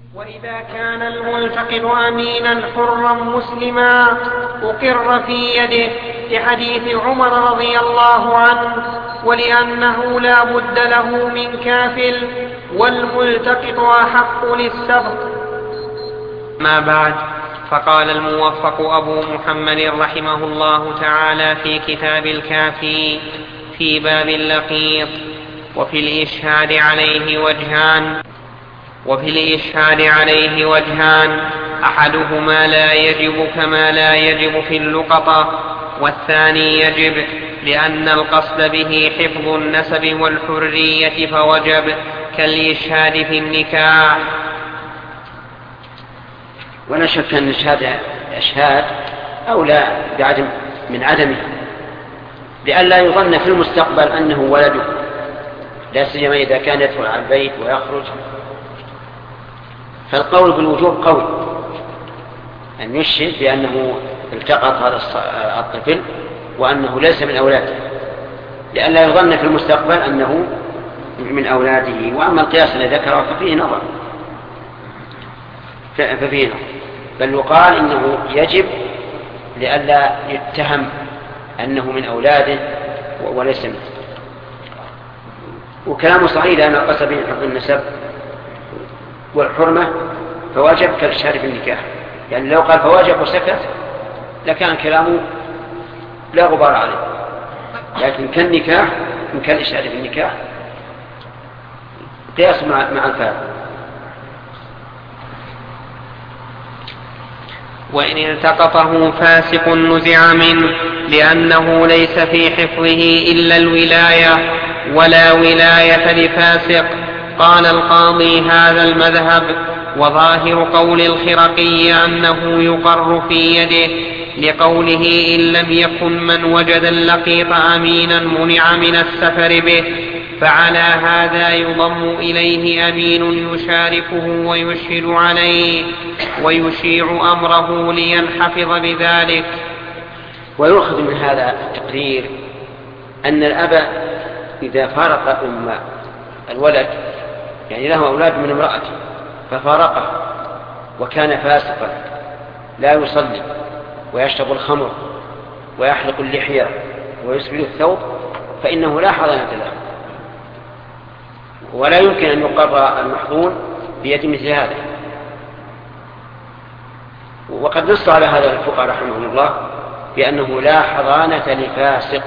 وإذا كان الملتقط أمينا حرا مسلما أقر في يده لحديث عمر رضي الله عنه، ولأنه لا بد له من كافل، والملتقط أحق للسبق. ما بعد، فقال الموفق أبو محمد رحمه الله تعالى في كتاب الكافي في باب اللقيط: وفي الإشهاد عليه وجهان، أحدهما لا يجب كما لا يجب في اللقطة، والثاني يجب لأن القصد به حفظ النسب والحرية فوجب، كالإشهاد في النكاح. ولا شك أن الإشهاد أولى من عدمه، لئلا يظن في المستقبل أنه ولده، لا سيما إذا كان يدخل على البيت ويخرج. فالقول بالوجوب قول أن يشهد بأنه التقط هذا الطفل وأنه ليس من أولاده، لئلا يظن في المستقبل أنه من أولاده. وأما القياس الذي ذكره ففيه نظر، بل يقال إنه يجب لئلا يتهم أنه من أولاده وليس منه. وكلامه صحيح، لأن القصد به حفظ النسب والحرمة فواجب كالإشهاد في النكاح. يعني لو قال فواجب وسكت لكان كلامه لا غبار عليه، لكن كالنكاح من كالإشهاد في النكاح قياس مع الفارق. وإن التقطه فاسق نزع منه، لأنه ليس في حفظه إلا الولاية، ولا ولاية لفاسق. قال القاضي: هذا المذهب، وظاهر قول الخرقي أنه يقر في يده، لقوله: إن لم يكن من وجد اللقيط أمينا منع من السفر به. فعلى هذا يضم إليه أمين يشاركه ويشهد عليه ويشيع أمره لينحفظ بذلك. ويؤخذ من هذا التقرير أن الأب إذا فارق الولد، يعني له أولاد من امرأته، ففارقه وكان فاسقا لا يصلي ويشرب الخمر ويحلق اللحية ويسبل الثوب، فإنه لا حضانة له، ولا يمكن أن يقر المحظون بيد مثل هذا. وقد نص على هذا الفقهاء رحمهم الله بأنه لا حضانة لفاسق.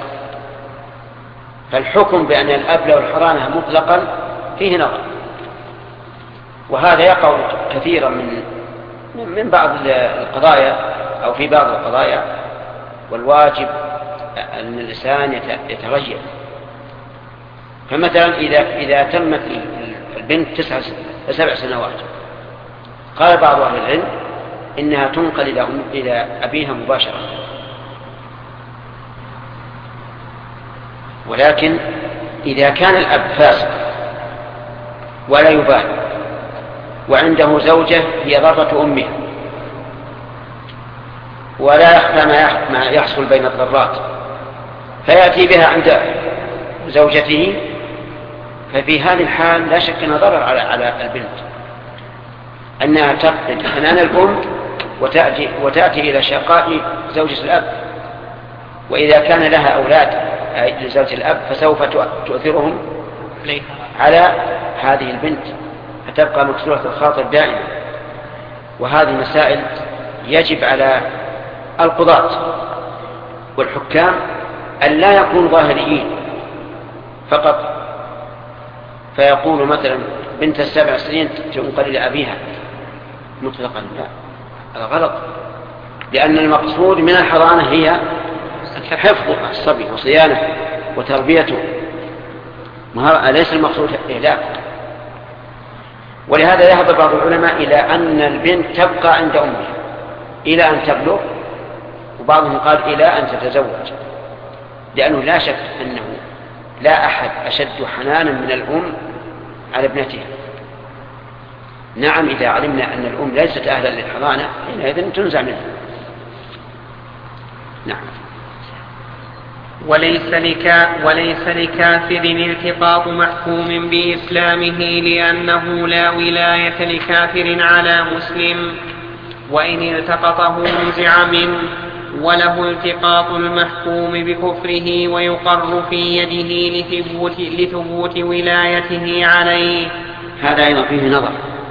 فالحكم بأن الأب له الحضانة مطلقا فيه نظر، وهذا يقع كثيرا من بعض القضايا أو في بعض القضايا. والواجب أن الإنسان يتغير. فمثلا إذا تمت البنت 7 سنوات، قال بعض أهل العلم إنها تنقل إلى أبيها مباشرة، ولكن إذا كان الأب فاسق ولا يبالي وعنده زوجة هي ضرة أمها ولا يخفى ما يحصل بين الضرات، فيأتي بها عند زوجته، ففي هذه الحال لا شك أنها ضرر على البنت، أنها تفقد حنان الأم وتأتي إلى شقاء زوجة الأب. وإذا كان لها أولاد لزوجة الأب فسوف تؤثرهم على هذه البنت، فتبقى مكسورة الخاطر دائما. وهذه مسائل يجب على القضاة والحكام أن لا يكونوا ظاهريين فقط، فيقول مثلا بنت 7 سنين تنقل إلى أبيها مطلقا، لا، هذا غلط، لأن المقصود من الحضانة هي حفظ الصبي وصيانته وتربيته، ليس المقصود إهلاكه. ولهذا يهب بعض العلماء إلى أن البنت تبقى عند أمها إلى أن تبلغ، وبعضهم قال إلى أن تتزوج، لأنه لا شك أنه لا أحد أشد حنانا من الأم على ابنتها. نعم، إذا علمنا أن الأم ليست أهلا للحضانة حينئذ تنزع منها. نعم. وليس لكافر التقاط محكوم بإسلامه لأنه لا ولاية لكافر على مسلم، وإن التقطه نزع منه، وله التقاط المحكوم بكفره ويقر في يده لثبوت ولايته عليه. هذا أيضا فيه نظر.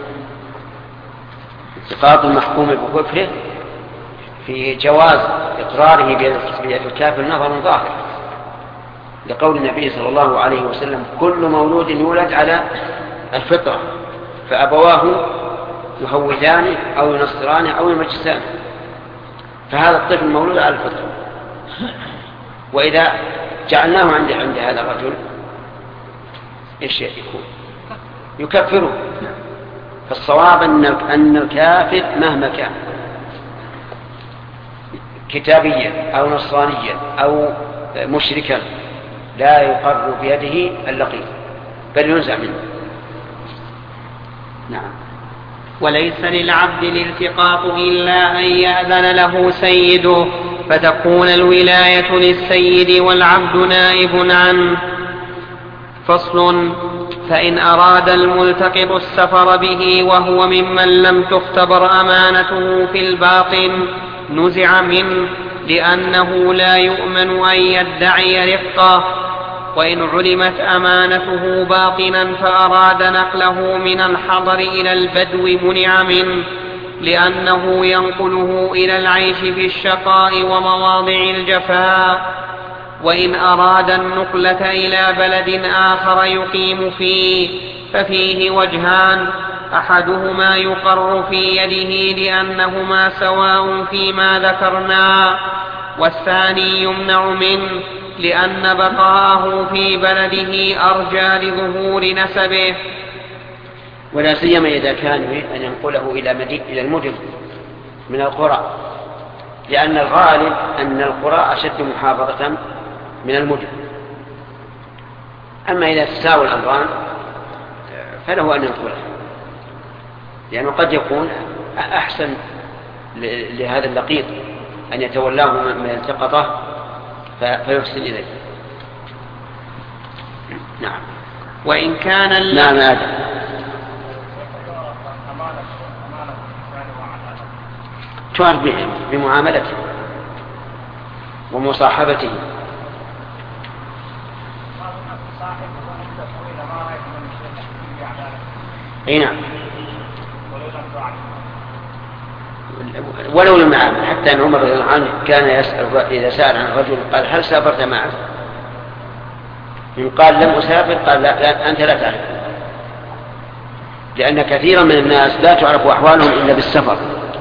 التقاط المحكوم بكفره في جواز إقراره بالكافر نظر ظاهر، لقول النبي صلى الله عليه وسلم: كل مولود يولد على الفطرة فأبواه يهودانه أو ينصرانه أو يمجسانه، فهذا الطفل مولود على الفطرة. وإذا جعلناه عند هذا الرجل إيش يكون؟ يكفره. فالصواب أن الكافر مهما كان كتابيا أو نصرانيا أو مشركا لا يقر بيده اللقيط بل ينزع منه. نعم. وليس للعبد الالتقاط إلا أن يأذن له سيده، فتكون الولاية للسيد والعبد نائب عنه. فصل: فإن أراد الملتقط السفر به وهو ممن لم تختبر أمانته في الباطن نزع منه، لأنه لا يؤمن أن يدعي رفقه. وإن علمت أمانته باطنا فأراد نقله من الحضر إلى البدو منع منه، لأنه ينقله إلى العيش في الشقاء ومواضع الجفاء. وإن أراد النقلة إلى بلد آخر يقيم فيه ففيه وجهان: أحدهما يقر في يده لأنهما سواء فيما ذكرنا، والثاني يمنع منه لأن بقاءه في بلده أرجى لظهور نسبه. ولا سيما إذا كان أن ينقله إلى المدن من القرى، لأن الغالب أن القرى أشد محافظة من المدن. أما إذا تساوي الأمران فله أن ينقله، لأنه قد يكون أحسن لهذا اللقيط أن يتولاه من التقطه فيحسن إليه. نعم. وإن كان نعم آدم. تعرف بمعاملته ومصاحبته. اي نعم، ولو لم يعامل. حتى ان عمر رضي الله عنه كان يسأل اذا سأل عن الرجل قال: هل سافرت معه؟ إن قال: لم أسافر، قال: لا أنت لا تعرف، لأن كثيرا من الناس لا تعرف أحوالهم إلا بالسفر.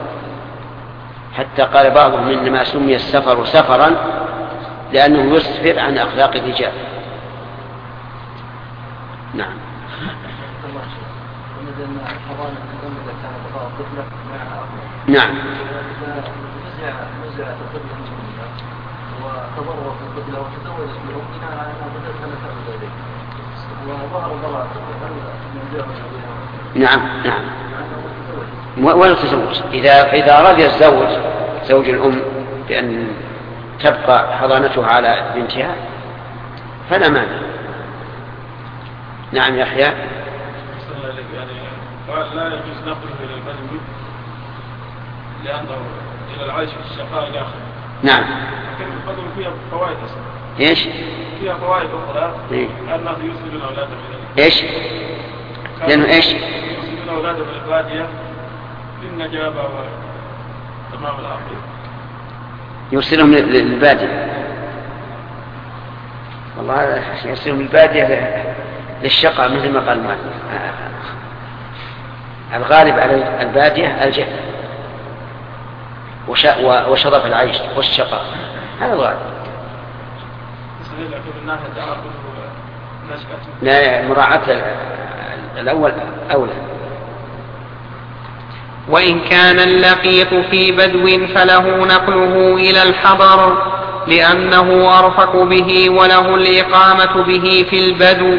حتى قال بعضهم: إنما سمي السفر سفرا لأنه يسفر عن أخلاق الرجال. نعم. نعم. نعم. نعم. ولا تزوج. إذا رضي الزوج زوج الأم بأن تبقى حضانتها على بنتها فلا مانع. نعم يحيى. قال: لا يجوز نقله إلى البدو لأنه إلى العيش في الشقاء إلى آخره. نعم. لكن البدو فيها فوائد أصلا. إيش؟ فيها فوائد أخرى. الناس يرسلون أولادهم إلى إيش؟ لأنه إيش؟ يرسلون أولادهم إلى البادية للنجابة وتمام الأمر. يرسلهم للبادية. والله يرسلهم للبادية للشقاء مثل ما قال مالك. الغالب على البادية الجهل وشرف العيش والشقاء، هذا الغالب. لا، مراعاة الأول أولى. وإن كان اللقيط في بدو فله نقله إلى الحضر لأنه أرفق به وله الإقامة به في البدو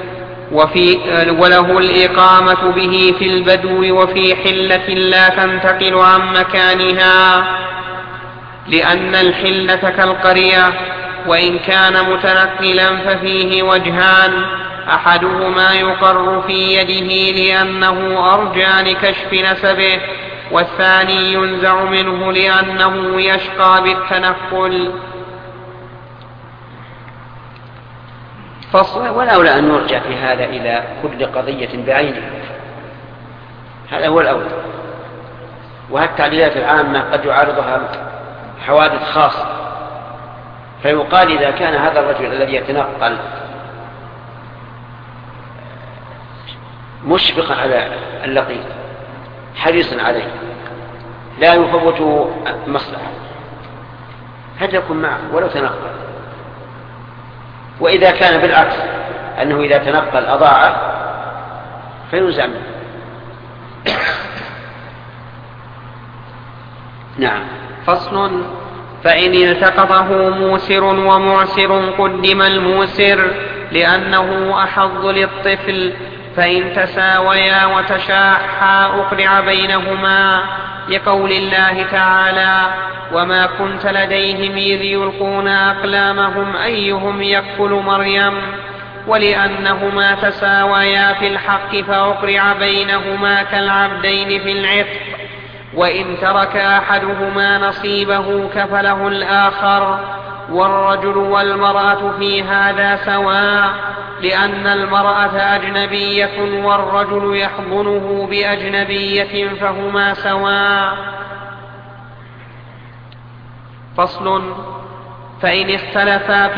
وفي حلة لا تنتقل عن مكانها، لأن الحلة كالقرية وإن كان متنقلا ففيه وجهان: أحدهما يقر في يده لأنه أرجى لكشف نسبه، والثاني ينزع منه لأنه يشقى بالتنقل. والأولى أن نرجع في هذا إلى كل قضية بعينها، هذا هو الأولى. وهالتعليلات العامة قد يعارضها حوادث خاصة، فيقال إذا كان هذا الرجل الذي يتنقل مشفقا على اللقيط حريصا عليه لا يفوت مصلحة، هل يكون معه ولو تنقل؟ وإذا كان بالعكس أنه إذا تنقل أضاعه فينزع منه. نعم. فصل: فإن التقطه موسر ومعسر قدم الموسر لأنه أحظ للطفل، فإن تساويا وتشاحا أقرع بينهما، لقول الله تعالى: وما كنت لديهم إذ يلقون أقلامهم أيهم يكفل مريم، ولأنهما تساويا في الحق فأقرع بينهما كالعبدين في العتق، وإن ترك أحدهما نصيبه كفله الآخر. والرجل والمرأة في هذا سواء، لأن المرأة أجنبية والرجل يحضنه بأجنبية فهما سواء. فصل: فإن اختلفا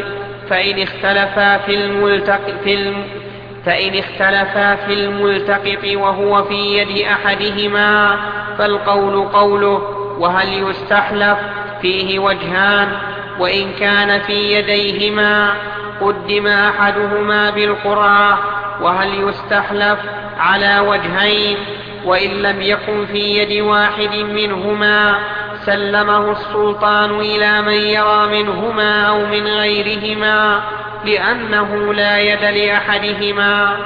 في الملتقط وهو في يد أحدهما فالقول قوله، وهل يستحلف؟ فيه وجهان: وإن كان في يديهما قدم أحدهما بالقرعة، وهل يستحلف؟ على وجهين: وإن لم يكن في يد واحد منهما سلمه السلطان إلى من يرى منهما أو من غيرهما، لأنه لا يد لأحدهما.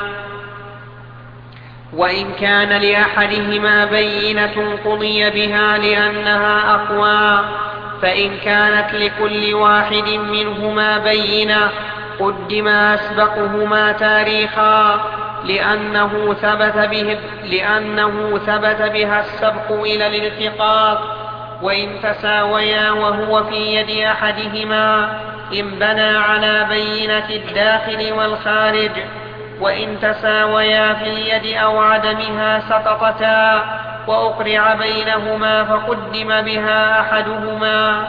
وإن كان لأحدهما بينة قضي بها لأنها أقوى، فإن كانت لكل واحد منهما بينة قدم أسبقهما تاريخا، لأنه ثبت بها السبق إلى الالتقاط. وإن تساويا وهو في يد أحدهما انبنى على بينة الداخل والخارج، وإن تساويا في اليد أو عدمها سقطتا وأقرع بينهما فقدم بها أحدهما.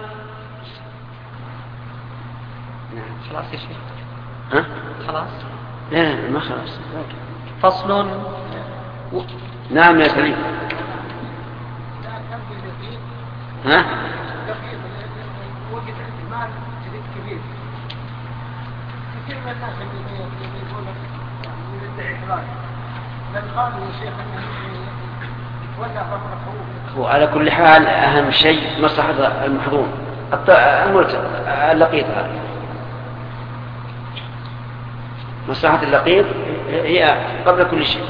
خلاص يا شيخ؟ ها؟ خلاص؟ لا ما خلاص. فصل. نعم يا سليم. ها؟ وعلى كل حال أهم شيء مصلحة المحظوظ اللقيط. مصلحة اللقيط هي قبل كل شيء.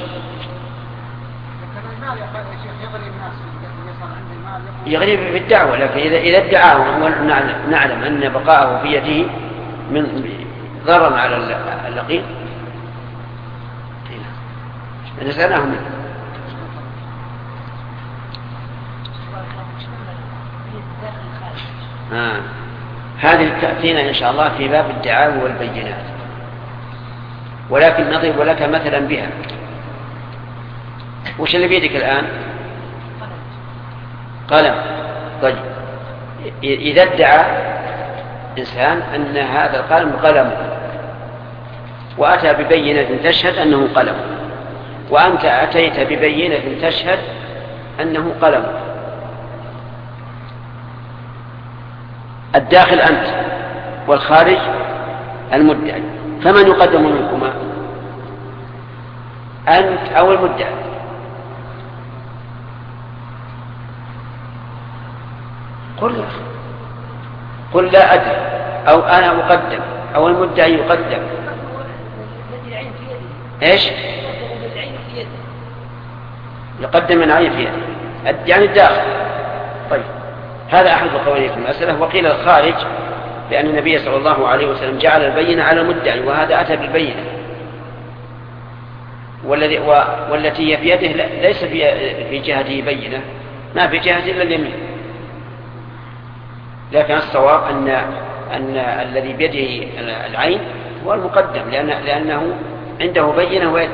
يغري في الدعوة، لكن إذا ادعاه ونعلم أن بقاءه في يده من ضرر على اللقيط نسأله منه. هذه تأتينا إن شاء الله في باب الدعاوى والبينات، ولكن نضرب لك مثلا بها. وش اللي بيدك الآن؟ قلم. طيب إذا ادعى إنسان أن هذا القلم قلمه وأتى ببينة تشهد أنه قلم، وأنت أتيت ببينة تشهد أنه قلم، الداخل أنت والخارج المدعي، فمن يقدم منكما؟ أنت أو المدعي؟ قل لا أدري، أو أنا أقدم أو المدعي يقدم. إيش؟ يقدم من عين في يده، يعني الداخل. طيب هذا أحد القولين في المسألة. وقيل الخارج لأن النبي صلى الله عليه وسلم جعل البينة على المدعي، وهذا أتى بالبينة، والتي هي في يده ليس في جهته بينة، ما في جهته إلا اليمين. لكن الصواب أن الذي بيده العين هو المقدم، لأنه عنده بينة ويد.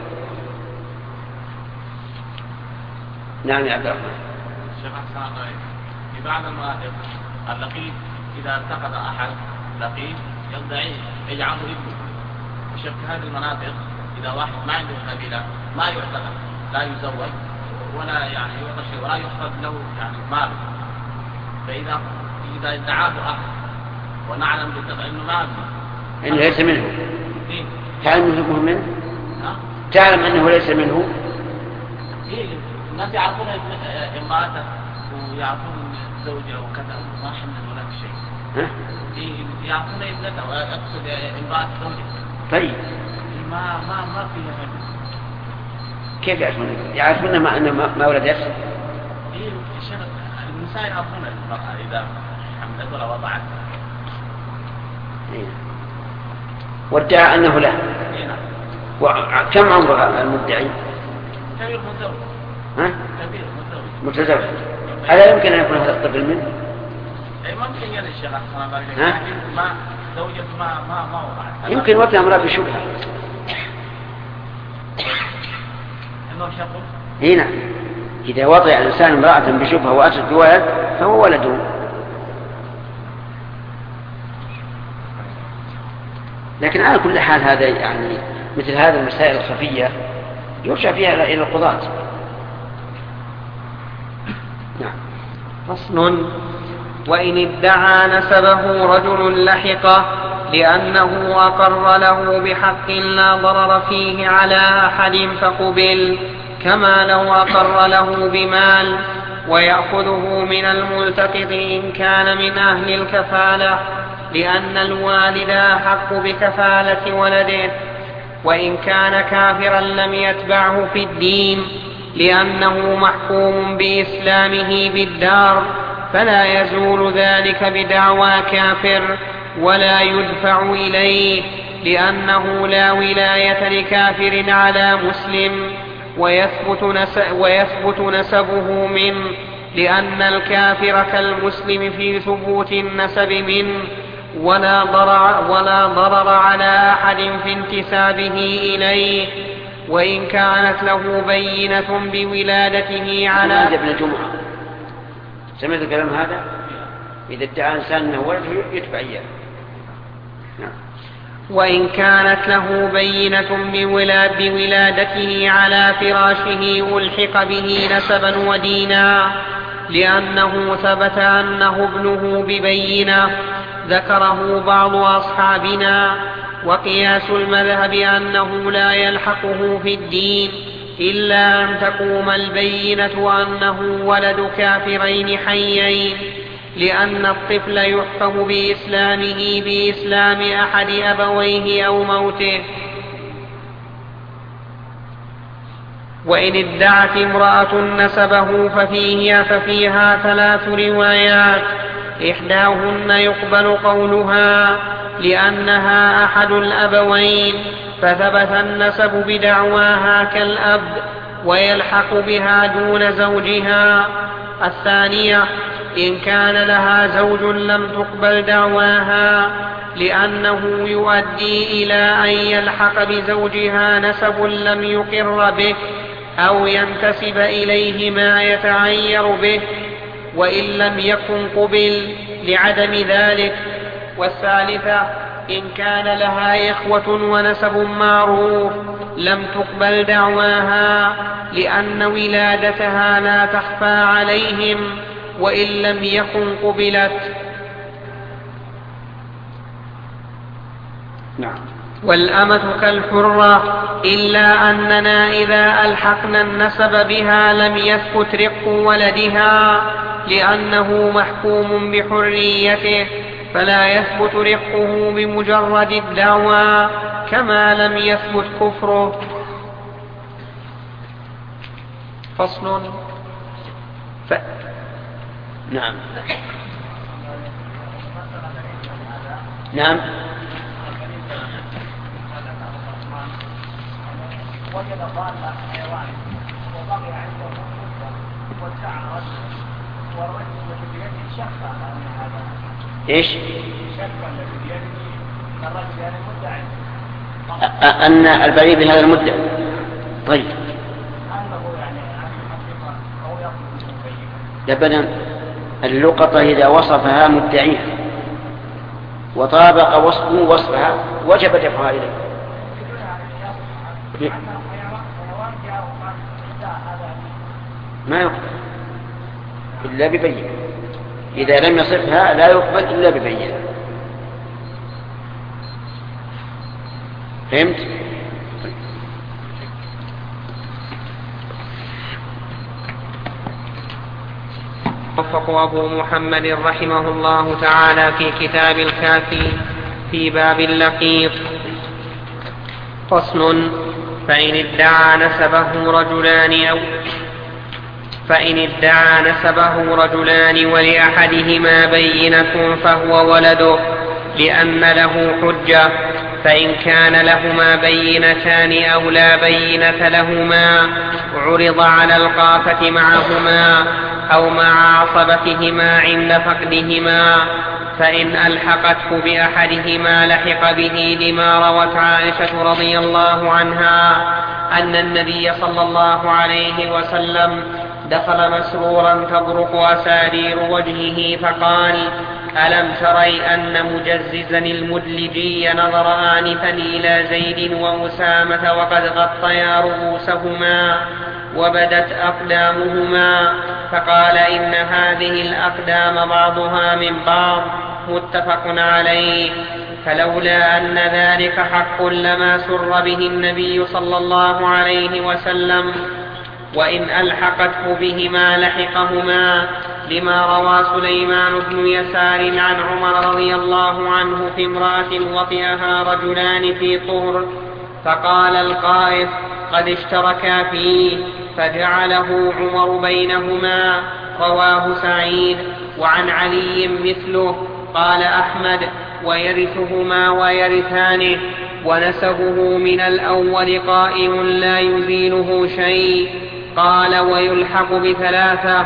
نعم يا عبد الرحمن. شيخ حسن، في بعض المناطق اللقيط إذا التقط أحد لقيط يدعي يجعله ابنه. وشيخ في هذه المناطق إذا واحد ما عنده قبيلة ما يعتقد، لا يزوج ولا يعني يعطى شيء ولا يحفظ له يعني مال، فإذا ادعاه أحد ونعلم بالطبع إنه ما ابنه، إنه ليس منه، تعلم أنه منه، تعلم أنه ليس منه. الناس يعرفون امرأته ويعرفون زوجه وكذا، ما حمل ولا شيء. يعرفون ابنته، أقصد امرأة زوجه. طيب ما فيها. كيف يعرفون؟ يعرفون ما ولدت؟ النساء يعرفون المرأة إذا حملت ولا وضعت. وادعى أنه لا. وكم عمر المدعي؟ كبير متزوج. كبير متزوج. هذا يمكن أن يكون هذا الطفل منه. أي ممكن يعني الشيخ ما زوجته ما وضعت. يمكن وقتها امرأة بشبهة. إنه شقه. هنا إذا وضع الإنسان امرأة بشبهة وأتت بولد فهو ولده. لكن على كل حال هذا يعني مثل هذه المسائل الخفية يرجع فيها إلى القضاة. نعم. فصل: وإن ادعى نسبه رجل لحقه لأنه أقر له بحق لا ضرر فيه على أحد فقبل، كما لو أقر له بمال، ويأخذه من الملتقط إن كان من أهل الكفالة، لأن الوالد أحق بكفالة ولده. وإن كان كافرا لم يتبعه في الدين، لأنه محكوم بإسلامه بالدار، فلا يزول ذلك بدعوى كافر ولا يدفع إليه، لأنه لا ولاية لكافر على مسلم، ويثبت نسبه منه، لأن الكافر كالمسلم في ثبوت النسب منه، ولا ضرر على أحد في انتسابه إليه. وإن كانت له بينة بولادته على ابن جمعة. سمعت الكلام هذا؟ إذا ادعى إنسان أنه ولد يتبع إياه. وإن كانت له بينة بولادته على فراشه ألحق به نسبا ودينا، لأنه ثبت أنه ابنه ببينة ذكره بعض أصحابنا. وقياس المذهب أنه لا يلحقه في الدين إلا أن تقوم البينة أنه ولد كافرين حيين، لأن الطفل يحكم بإسلامه بإسلام أحد أبويه أو موته. وإن ادعت امرأة نسبه ففيها 3 روايات، إحداهن يقبل قولها لأنها أحد الأبوين فثبت النسب بدعواها كالأب ويلحق بها دون زوجها. الثانية إن كان لها زوج لم تقبل دعواها، لأنه يؤدي إلى أن يلحق بزوجها نسب لم يقر به أو ينتسب إليه ما يتعير به، وإن لم يكن قبل لعدم ذلك. والثالثة إن كان لها إخوة ونسب معروف لم تقبل دعواها، لأن ولادتها لا تخفى عليهم وإن لم يكن قبلت. نعم. والأمة كالحرة، إلا أننا إذا ألحقنا النسب بها لم يثبت رق ولدها، لأنه محكوم بحريته، فلا يثبت رقه بمجرد الدعوى كما لم يثبت كفره. فصل. نعم. نعم. وجد ضالة حيوان وبقي عنده مدة وسعى رجل والرجل بيده شقة من هذا. ايش؟ شقة التي بيده الرجل يعني مدعي. أن البعير بهذا المدة. طيب. أنه يعني حقيقة أو يقصد مبين. أبدا اللقطة إذا وصفها مدعيها وطابق وصفه وصفها وجب دفعها إليه. ما يقبل إلا ببين. إذا لم يصفها لا يقبل إلا ببين. فهمت؟ وفق أبو محمد رحمه الله تعالى في كتاب الكافي في باب اللقيط. فصل. فإن ادعى نسبه رجلان ولأحدهما بينة فهو ولده لأن له حجة، فإن كان لهما بينتان أو لا بينة لهما عرض على القافة معهما أو مع عصبتهما عند فقدهما، فإن ألحقته بأحدهما لحق به، لما روت عائشة رضي الله عنها أن النبي صلى الله عليه وسلم دخل مسرورا تبرق أسارير وجهه فقال: ألم تري أن مجززا المدلجي نظر آنفا إلى زيد وأسامة وقد غطيا رؤوسهما وبدت أقدامهما، فقال: إن هذه الأقدام بعضها من بعض، متفق عليه. فلولا أن ذلك حق لما سر به النبي صلى الله عليه وسلم، وإن ألحقته بهما لحقهما، لما روى سليمان بن يسار عن عمر رضي الله عنه في امرأة وطئها رجلان في طهر، فقال القائف: قد اشتركا فيه، فجعله عمر بينهما. رواه سعيد. وعن علي مثله. قال أحمد: ويرثهما ويرثانه، ونسبه من الأول قائم لا يزيله شيء. قال: ويلحق بثلاثة،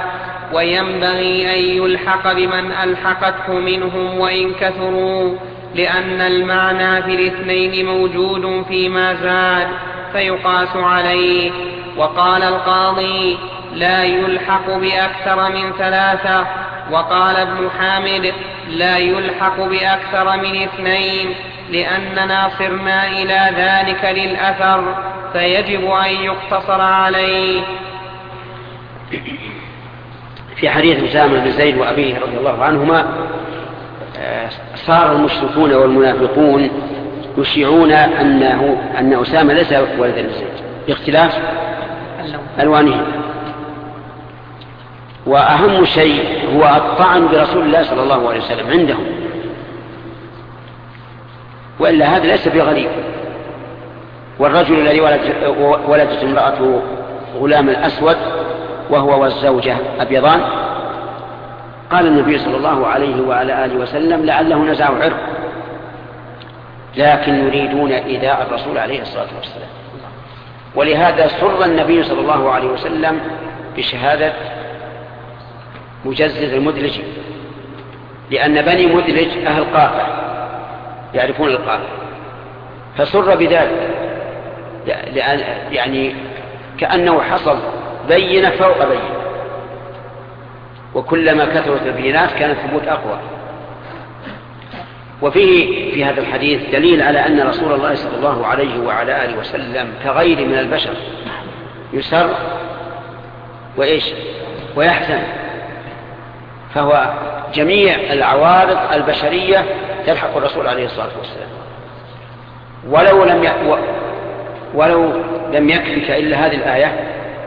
وينبغي أن يلحق بمن ألحقته منهم وإن كثروا، لأن المعنى في الاثنين موجود فيما زاد فيقاس عليه. وقال القاضي: لا يلحق بأكثر من ثلاثة. وقال ابن حامد: لا يلحق بأكثر من اثنين، لأننا صرنا إلى ذلك للأثر، فيجب أن يقتصر عليه. في حديث أسامة بن زيد وأبيه رضي الله عنهما، صار المشركون والمنافقون يشيعون أن أسامة ليس ولدا لزيد باختلاف ألوانه، وأهم شيء هو الطعن برسول الله صلى الله عليه وسلم عندهم، وإلا هذا ليس بغريب. والرجل الذي ولدت امرأته غلام الأسود وهو والزوجة أبيضان، قال النبي صلى الله عليه وعلى آله وسلم: لعله نزعه عرق، لكن يريدون إيذاء الرسول عليه الصلاة والسلام. ولهذا سر النبي صلى الله عليه وسلم بشهادة مجزز المدلج، لأن بني مدلج أهل قافة يعرفون القافة، فسر بذلك، يعني كأنه حصل بينة فوق بينة، وكلما كثرت البينات كان الثبوت أقوى. وفيه في هذا الحديث دليل على أن رسول الله صلى الله عليه وعلى آله وسلم كغير من البشر يسر ويحزن، فهو جميع العوارض البشرية تلحق الرسول عليه الصلاة والسلام. ولو لم يكفك إلا هذه الآية،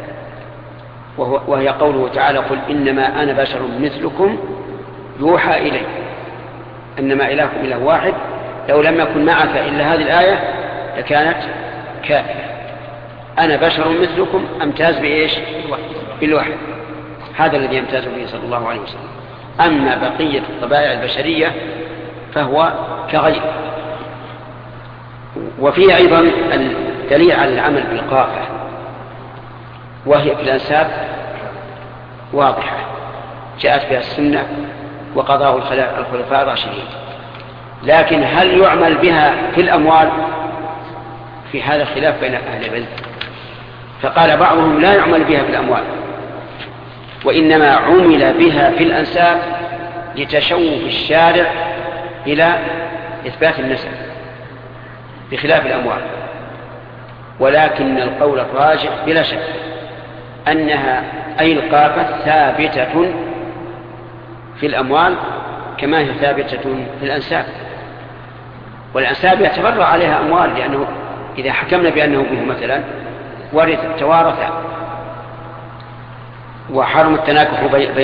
وهي قوله تعالى: قل إنما أنا بشر مثلكم يوحى إلي إنما إلهكم إله واحد. لو لم يكن معك إلا هذه الآية لكانت كافية. أنا بشر مثلكم أمتاز بإيش؟ بالوحي، هذا الذي يمتاز به صلى الله عليه وسلم. أما بقية الطبائع البشرية فهو كغير. وفيه أيضا الدليل على العمل بالقافة، وهي في الأنساب واضحة جاءت بها السنة وقضاه الخلفاء الراشدين. لكن هل يعمل بها في الأموال؟ في هذا الخلاف بين أهل العلم، فقال بعضهم لا يعمل بها في الأموال، وإنما عمل بها في الأنساب لتشوف الشارع إلى إثبات النسب بخلاف الأموال. ولكن القول الراجح بلا شك أنها أي القافة ثابتة في الأموال كما هي ثابتة في الأنساب، والأنساب يتبرع عليها أموال، لأنه إذا حكمنا بأنه به مثلا توارث وحرم التناكح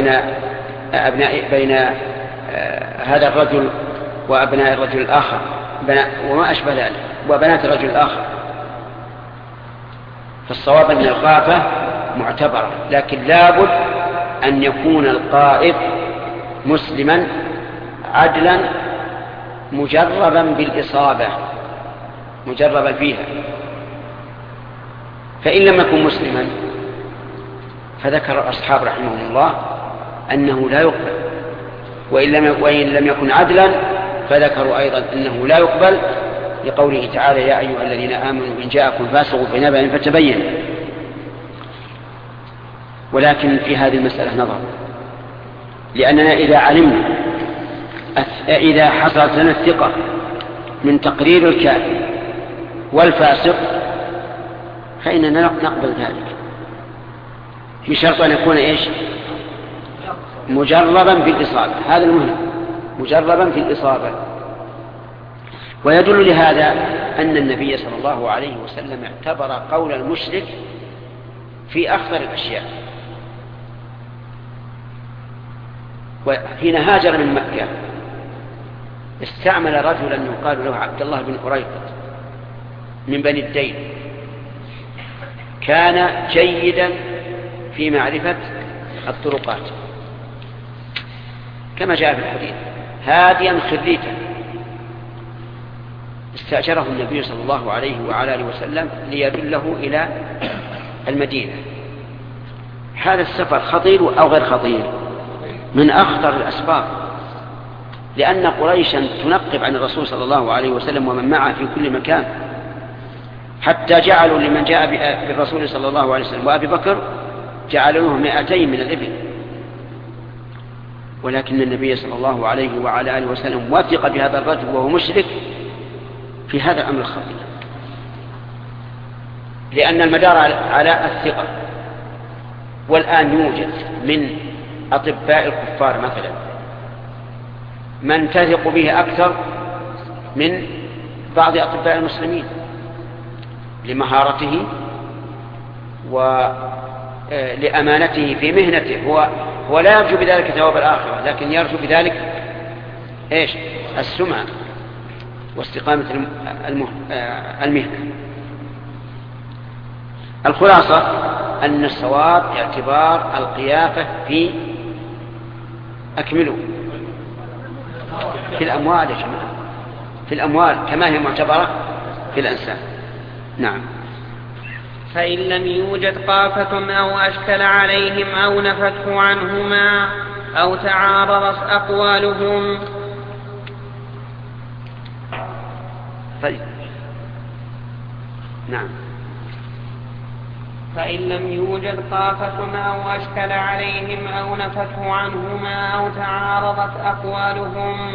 بين هذا الرجل وأبناء الرجل الآخر وما أشبه ذلك وبنات الرجل الآخر، فالصواب أن القافة معتبرة، لكن لابد أن يكون القائف مسلما عدلا مجربا بالإصابة مجربا فيها. فإن لم يكن مسلما فذكر الأصحاب رحمهم الله أنه لا يقبل، وإن لم يكن عدلا فذكروا أيضا أنه لا يقبل لقوله تعالى يا أيها الذين آمنوا إن جاءكم فاسق بنبأ فتبينوا. ولكن في هذه المسألة نظر، لأننا إذا حصلت لنا الثقة من تقرير الكافر والفاسق فإننا نقبل ذلك بشرط أن يكون مجربا بالإصابة، هذا المهم، مجربا في الإصابة. ويدل لهذا أن النبي صلى الله عليه وسلم اعتبر قول المشرك في أخطر الأشياء. وحين هاجر من مكة استعمل رجلا يقال له عبد الله بن قريظة من بني الدين، كان جيدا في معرفة الطرقات كما جاء في الحديث، هاديا خريتا. استأجره النبي صلى الله عليه وعلى آله وسلم ليدله إلى المدينة. هذا السفر خطير أو غير خطير؟ من أخطر الأسباب، لأن قريشا تنقب عن الرسول صلى الله عليه وسلم ومن معه في كل مكان، حتى جعلوا لمن جاء بالرسول صلى الله عليه وسلم وأبي بكر جعلوه 200 من الإبل. ولكن النبي صلى الله عليه وعلى آله وسلم وثق بهذا الرجل وهو مشرك في هذا الأمر الخطير، لأن المدار على الثقة. والآن يوجد من أطباء الكفار مثلا من تثق به أكثر من بعض أطباء المسلمين لمهارته ولأمانته في مهنته. هو لا يرجو بذلك ثواب الآخرة، لكن يرجو بذلك السمعة واستقامة المهنة. الخلاصة أن الصواب اعتبار القيافة في أكملوا في الأموال يا جماعة، في الأموال كما هي معتبرة في الأنساب. نعم. فإن لم يوجد قافة أو أشكل عليهم أو نفته عنهما أو تعارضت أقوالهم. طيب. نعم. فإن لم يوجد قافة أو أشكل عليهم أو نفته عنهما أو تعارضت أقوالهم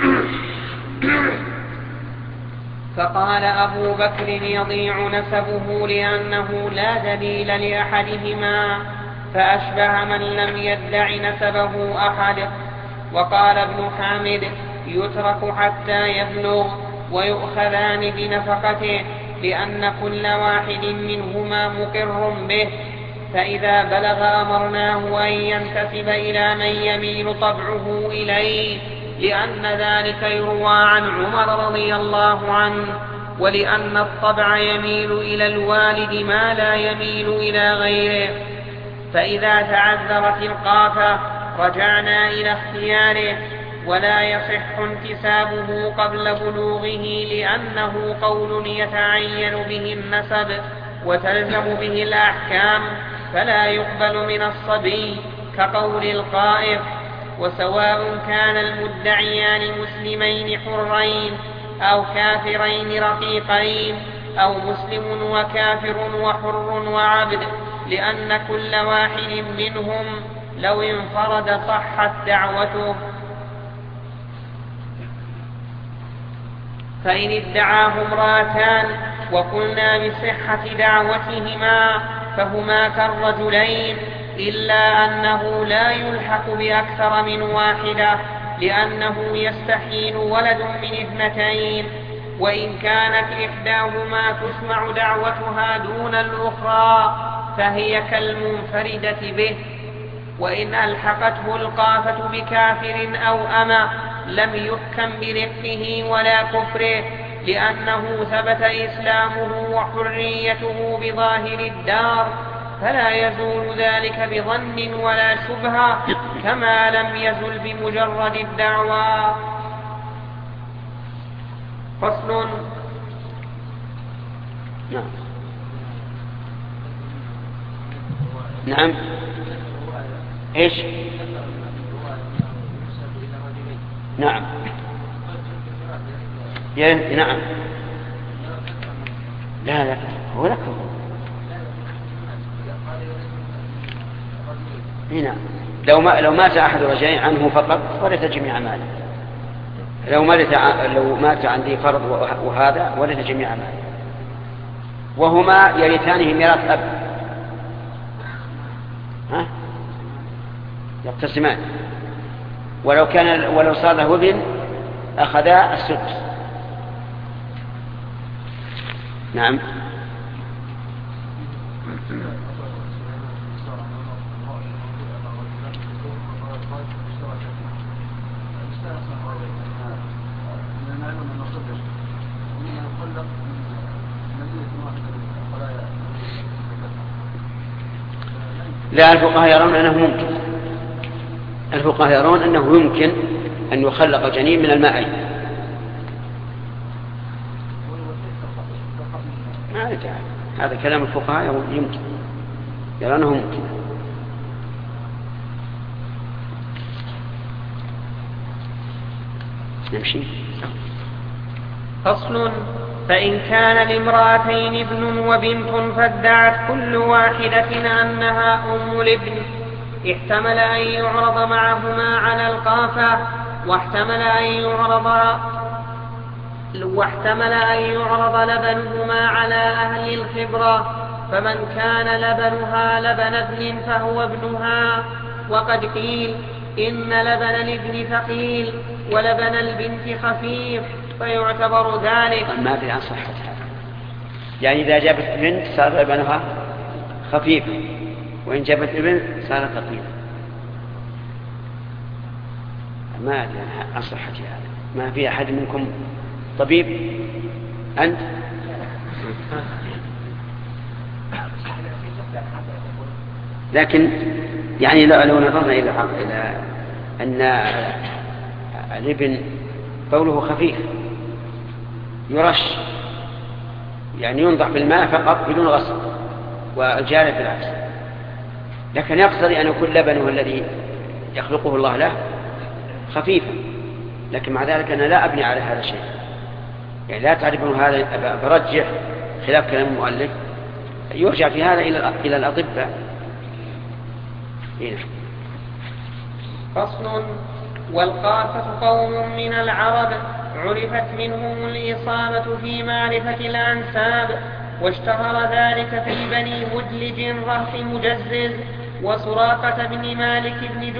فقال أبو بكر يضيع نسبه لأنه لا دليل لأحدهما فأشبه من لم يدع نسبه أحد. وقال ابن حامد يترك حتى يبلغ ويؤخذان بنفقته لأن كل واحد منهما مقر به، فإذا بلغ أمرناه أن ينتسب إلى من يميل طبعه إليه، لأن ذلك يروى عن عمر رضي الله عنه، ولأن الطبع يميل إلى الوالد ما لا يميل إلى غيره. فإذا تعذرت القافة رجعنا إلى اختياره، ولا يصح انتسابه قبل بلوغه لأنه قول يتعين به النسب وتلزم به الأحكام، فلا يقبل من الصبي كقول القائل: وسواء كان المدعيان مسلمين حرين أو كافرين رقيقين أو مسلم وكافر وحر وعبد، لأن كل واحد منهم لو انفرد صحت دعوته. فإن ادعاه امرأتان وقلنا بصحة دعوتهما فهما كالرجلين، إلا أنه لا يلحق بأكثر من واحدة، لأنه يستحيل ولد من اثنتين. وإن كانت إحداهما تسمع دعوتها دون الأخرى فهي كالمنفردة به. وإن ألحقته القافة بكافر أو أمة لم يحكم برقه ولا كفره، لأنه ثبت إسلامه وحريته بظاهر الدار، فلا يزول ذلك بظن ولا شبهة، كما لم يزل بمجرد الدعوى. فصل. نعم. ايش؟ نعم. نعم. لا هو لكم. هنا لو مات أحد رجعين عنه فقط ورث جميع ماله. لو مات عندي فرض وهذا ورث جميع ماله، وهما يرثانه ميراث أب. يقتسمان، ولو صار له ابن أخذا السدس. نعم. لا، الفقهاء يرون أنه يمكن أن يخلق الجنين من الماء. ما يدعي هذا كلام الفقهاء، يمكن يرونه ممكن. نمشي. فصل. فإن كان لامرأتين ابن وبنت فادعت كل واحدة أنها أم الابن، احتمل أن يعرض معهما على القافة، واحتمل أن يعرض لبنهما على أهل الخبرة، فمن كان لبنها لبن ابن فهو ابنها. وقد قيل إن لبن الابن ثقيل ولبن البنت خفيف، فيعتبر ذلك. ما أدري عن صحتها، يعني إذا جابت بنت صار لبنها خفيفا، وإن جابت ابن صار ثقيلا. ما أدري عن صحتها. ما في أحد منكم طبيب؟ أنت؟ لكن يعني لو نظرنا إلى أن الابن بوله خفيف يرش، يعني ينضح بالماء فقط بدون غسل، والجاري بالعكس، لكن يقتضي أن يكون لبنه الذي يخلقه الله له خفيفا. لكن مع ذلك أنا لا أبني على هذا الشيء، يعني لا تعرفون هذا، برجح خلاف كلام المؤلف، يرجع في هذا إلى الأطباء. فصل. والقافة قوم من العرب عرفت منهم الإصابة في معرفة الأنساب، واشتهر ذلك في بني مدلج رهط مجزز وسراقة بن مالك بن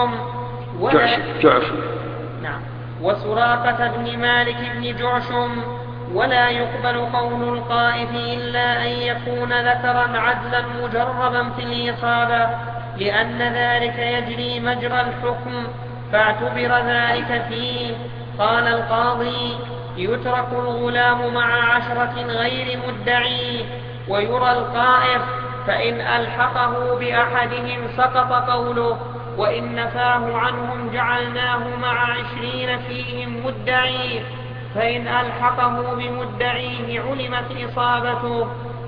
وسراقة بن مالك بن جعشم. ولا يقبل قول القائف إلا أن يكون ذكرا عدلا مجربا في الإصابة، لأن ذلك يجري مجرى الحكم، فاعتبر ذلك فيه. قال القاضي: يترك الغلام مع 10 غير مدعي، ويرى القائف، فإن ألحقه بأحدهم سقط قوله، وإن نفاه عنهم جعلناه مع 20 فيهم مدعيه، فإن ألحقه بمدعيه علمت إصابته.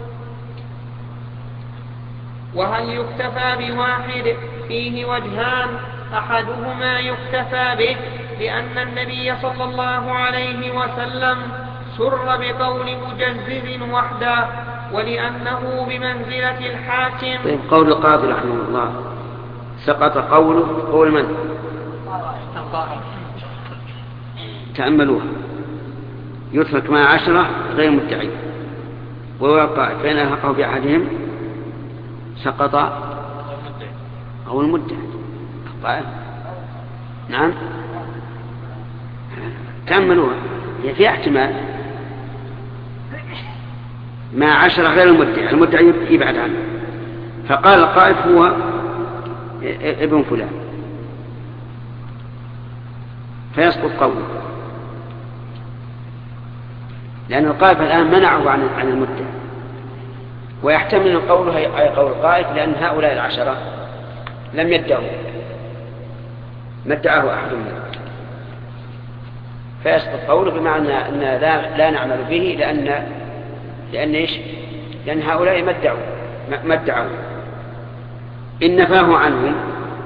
وهل يكتفى بواحد؟ فيه وجهان، أحدهما يكتفى به لأن النبي صلى الله عليه وسلم سر بقول مجزز وحده، ولأنه بمنزلة الحاكم. طيب، قول القاضي رحمه الله سقط قوله قول من؟ تأملوها. يترك مع 10 غير مدعي ويقع فإن ألحقه بأحدهم سقط أو المدعي. نعم، تأملوها، هي في احتمال مع 10 غير المدعي يبعد عنه، فقال القائد هو ابن فلان فيسقط قوله، لأن القائد الآن منعه عن المدعي، ويحتمل أن قوله أي قول القائد لأن هؤلاء 10 لم يدعوا ما ادعاه أحد منهم، فيسقط قوله بمعنى أن لا نعمل به لأن إيش؟ لأن هؤلاء ما ادعوا. إن نفاه عنهم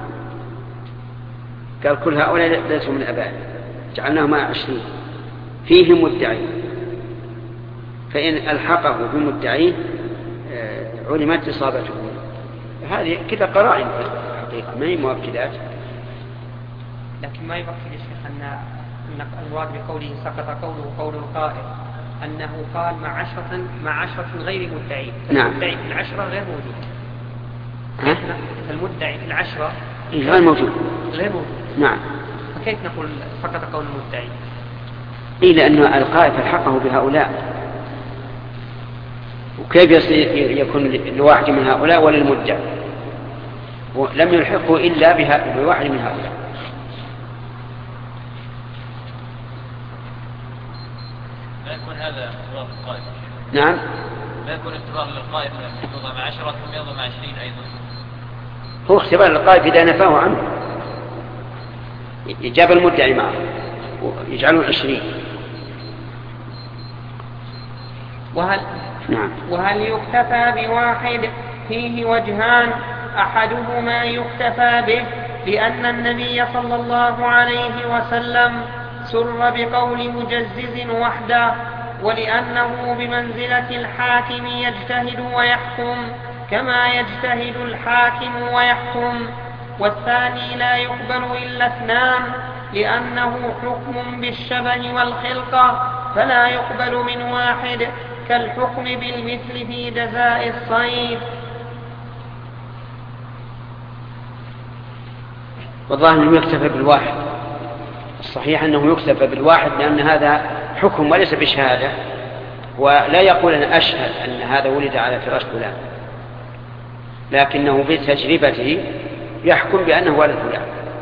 قال كل هؤلاء ليسوا من الآباء جعلناهم 20 فيهم مدعي، فإن ألحقه بمدعيه علمت إصابته. هذه كذا قرائن في الحقيقة ما هي مؤكدات. لكن ما يؤكد يا شيخ أن المراد بقوله سقط قوله قول القائل أنه قال مع 10 غير مدعين. نعم. المدعي في 10 غير موجود. المدعي في 10 غير موجود. نعم. فكيف نقول سقط قول المدعي؟ لأن القائل ألحقه بهؤلاء، وكيف يكون لواحد من هؤلاء وللمدعي؟ ولم يلحقه إلا بواحد من هؤلاء. لا يكون هذا اختبار للقائد. نعم، لا يكون اختبار للقائد يوضع مع 10 ثم يوضع مع 20 أيضا. هو اختبار للقائد إذا نفاه عنه يجاب المدعي معه ويجعلون 20. وهل يكتفى بواحد؟ فيه وجهان، أحدهما يكتفى به لأن النبي صلى الله عليه وسلم سر بقول مجزز وحده، ولأنه بمنزلة الحاكم يجتهد ويحكم كما يجتهد الحاكم ويحكم. والثاني لا يقبل إلا 2 لأنه حكم بالشبه والخلقة فلا يقبل من واحد، كالحكم بالمثل في جزاء الصيد. والظاهر أنه يكتفى بالواحد، الصحيح أنه يكتفى بالواحد لأن هذا حكم وليس بشهادة، ولا يقول أنا أشهد أن هذا ولد على فراش فلان، لكنه بتجربته يحكم بأنه ولد فلان.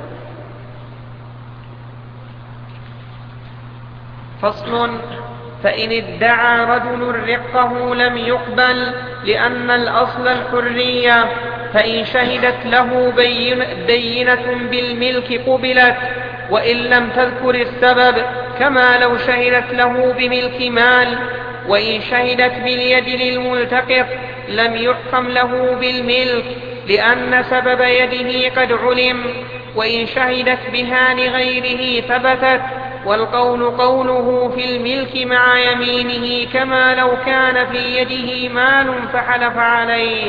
فصل: فإن ادعى رجل رقه لم يقبل لأن الأصل الحرية، فإن شهدت له بينة بالملك قبلت وإن لم تذكر السبب، كما لو شهدت له بملك مال. وإن شهدت باليد للملتقط لم يحكم له بالملك لأن سبب يده قد علم، وإن شهدت بها لغيره ثبتت. والقول قوله في الملك مع يمينه كما لو كان في يده مال فحلف عليه.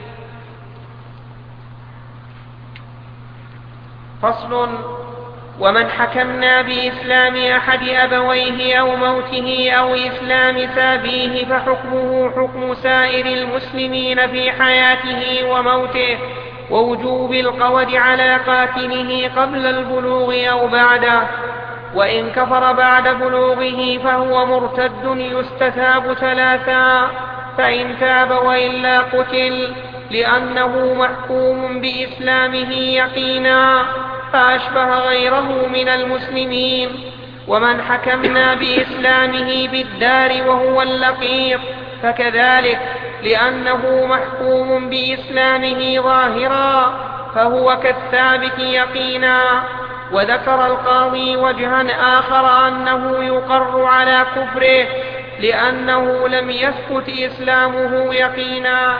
فصل: ومن حكمنا بإسلام أحد أبويه أو موته أو إسلام سابيه فحكمه حكم سائر المسلمين في حياته وموته، ووجوب القود على قاتله قبل البلوغ أو بعده. وإن كفر بعد بلوغه فهو مرتد يستتاب 3، فإن تاب وإلا قتل، لأنه محكوم بإسلامه يقينا فأشبه غيره من المسلمين. ومن حكمنا بإسلامه بالدار وهو اللقيط فكذلك، لأنه محكوم بإسلامه ظاهرا فهو كالثابت يقينا. وذكر القاضي وجها آخر أنه يقر على كفره لأنه لم يثبت إسلامه يقينا.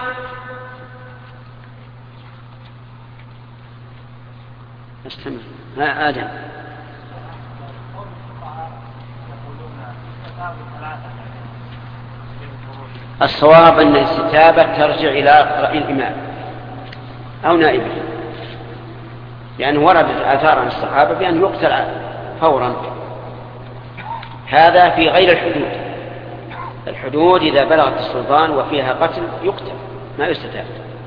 استمر. آدم. الصواب أن الاستتابة ترجع إلى رأي الإمام أو نائبه، لأنه وردت آثار عن الصحابة بأن يقتل فورا. هذا في غير الحدود. الحدود إذا بلغت السلطان وفيها قتل يقتل ما يستتاب،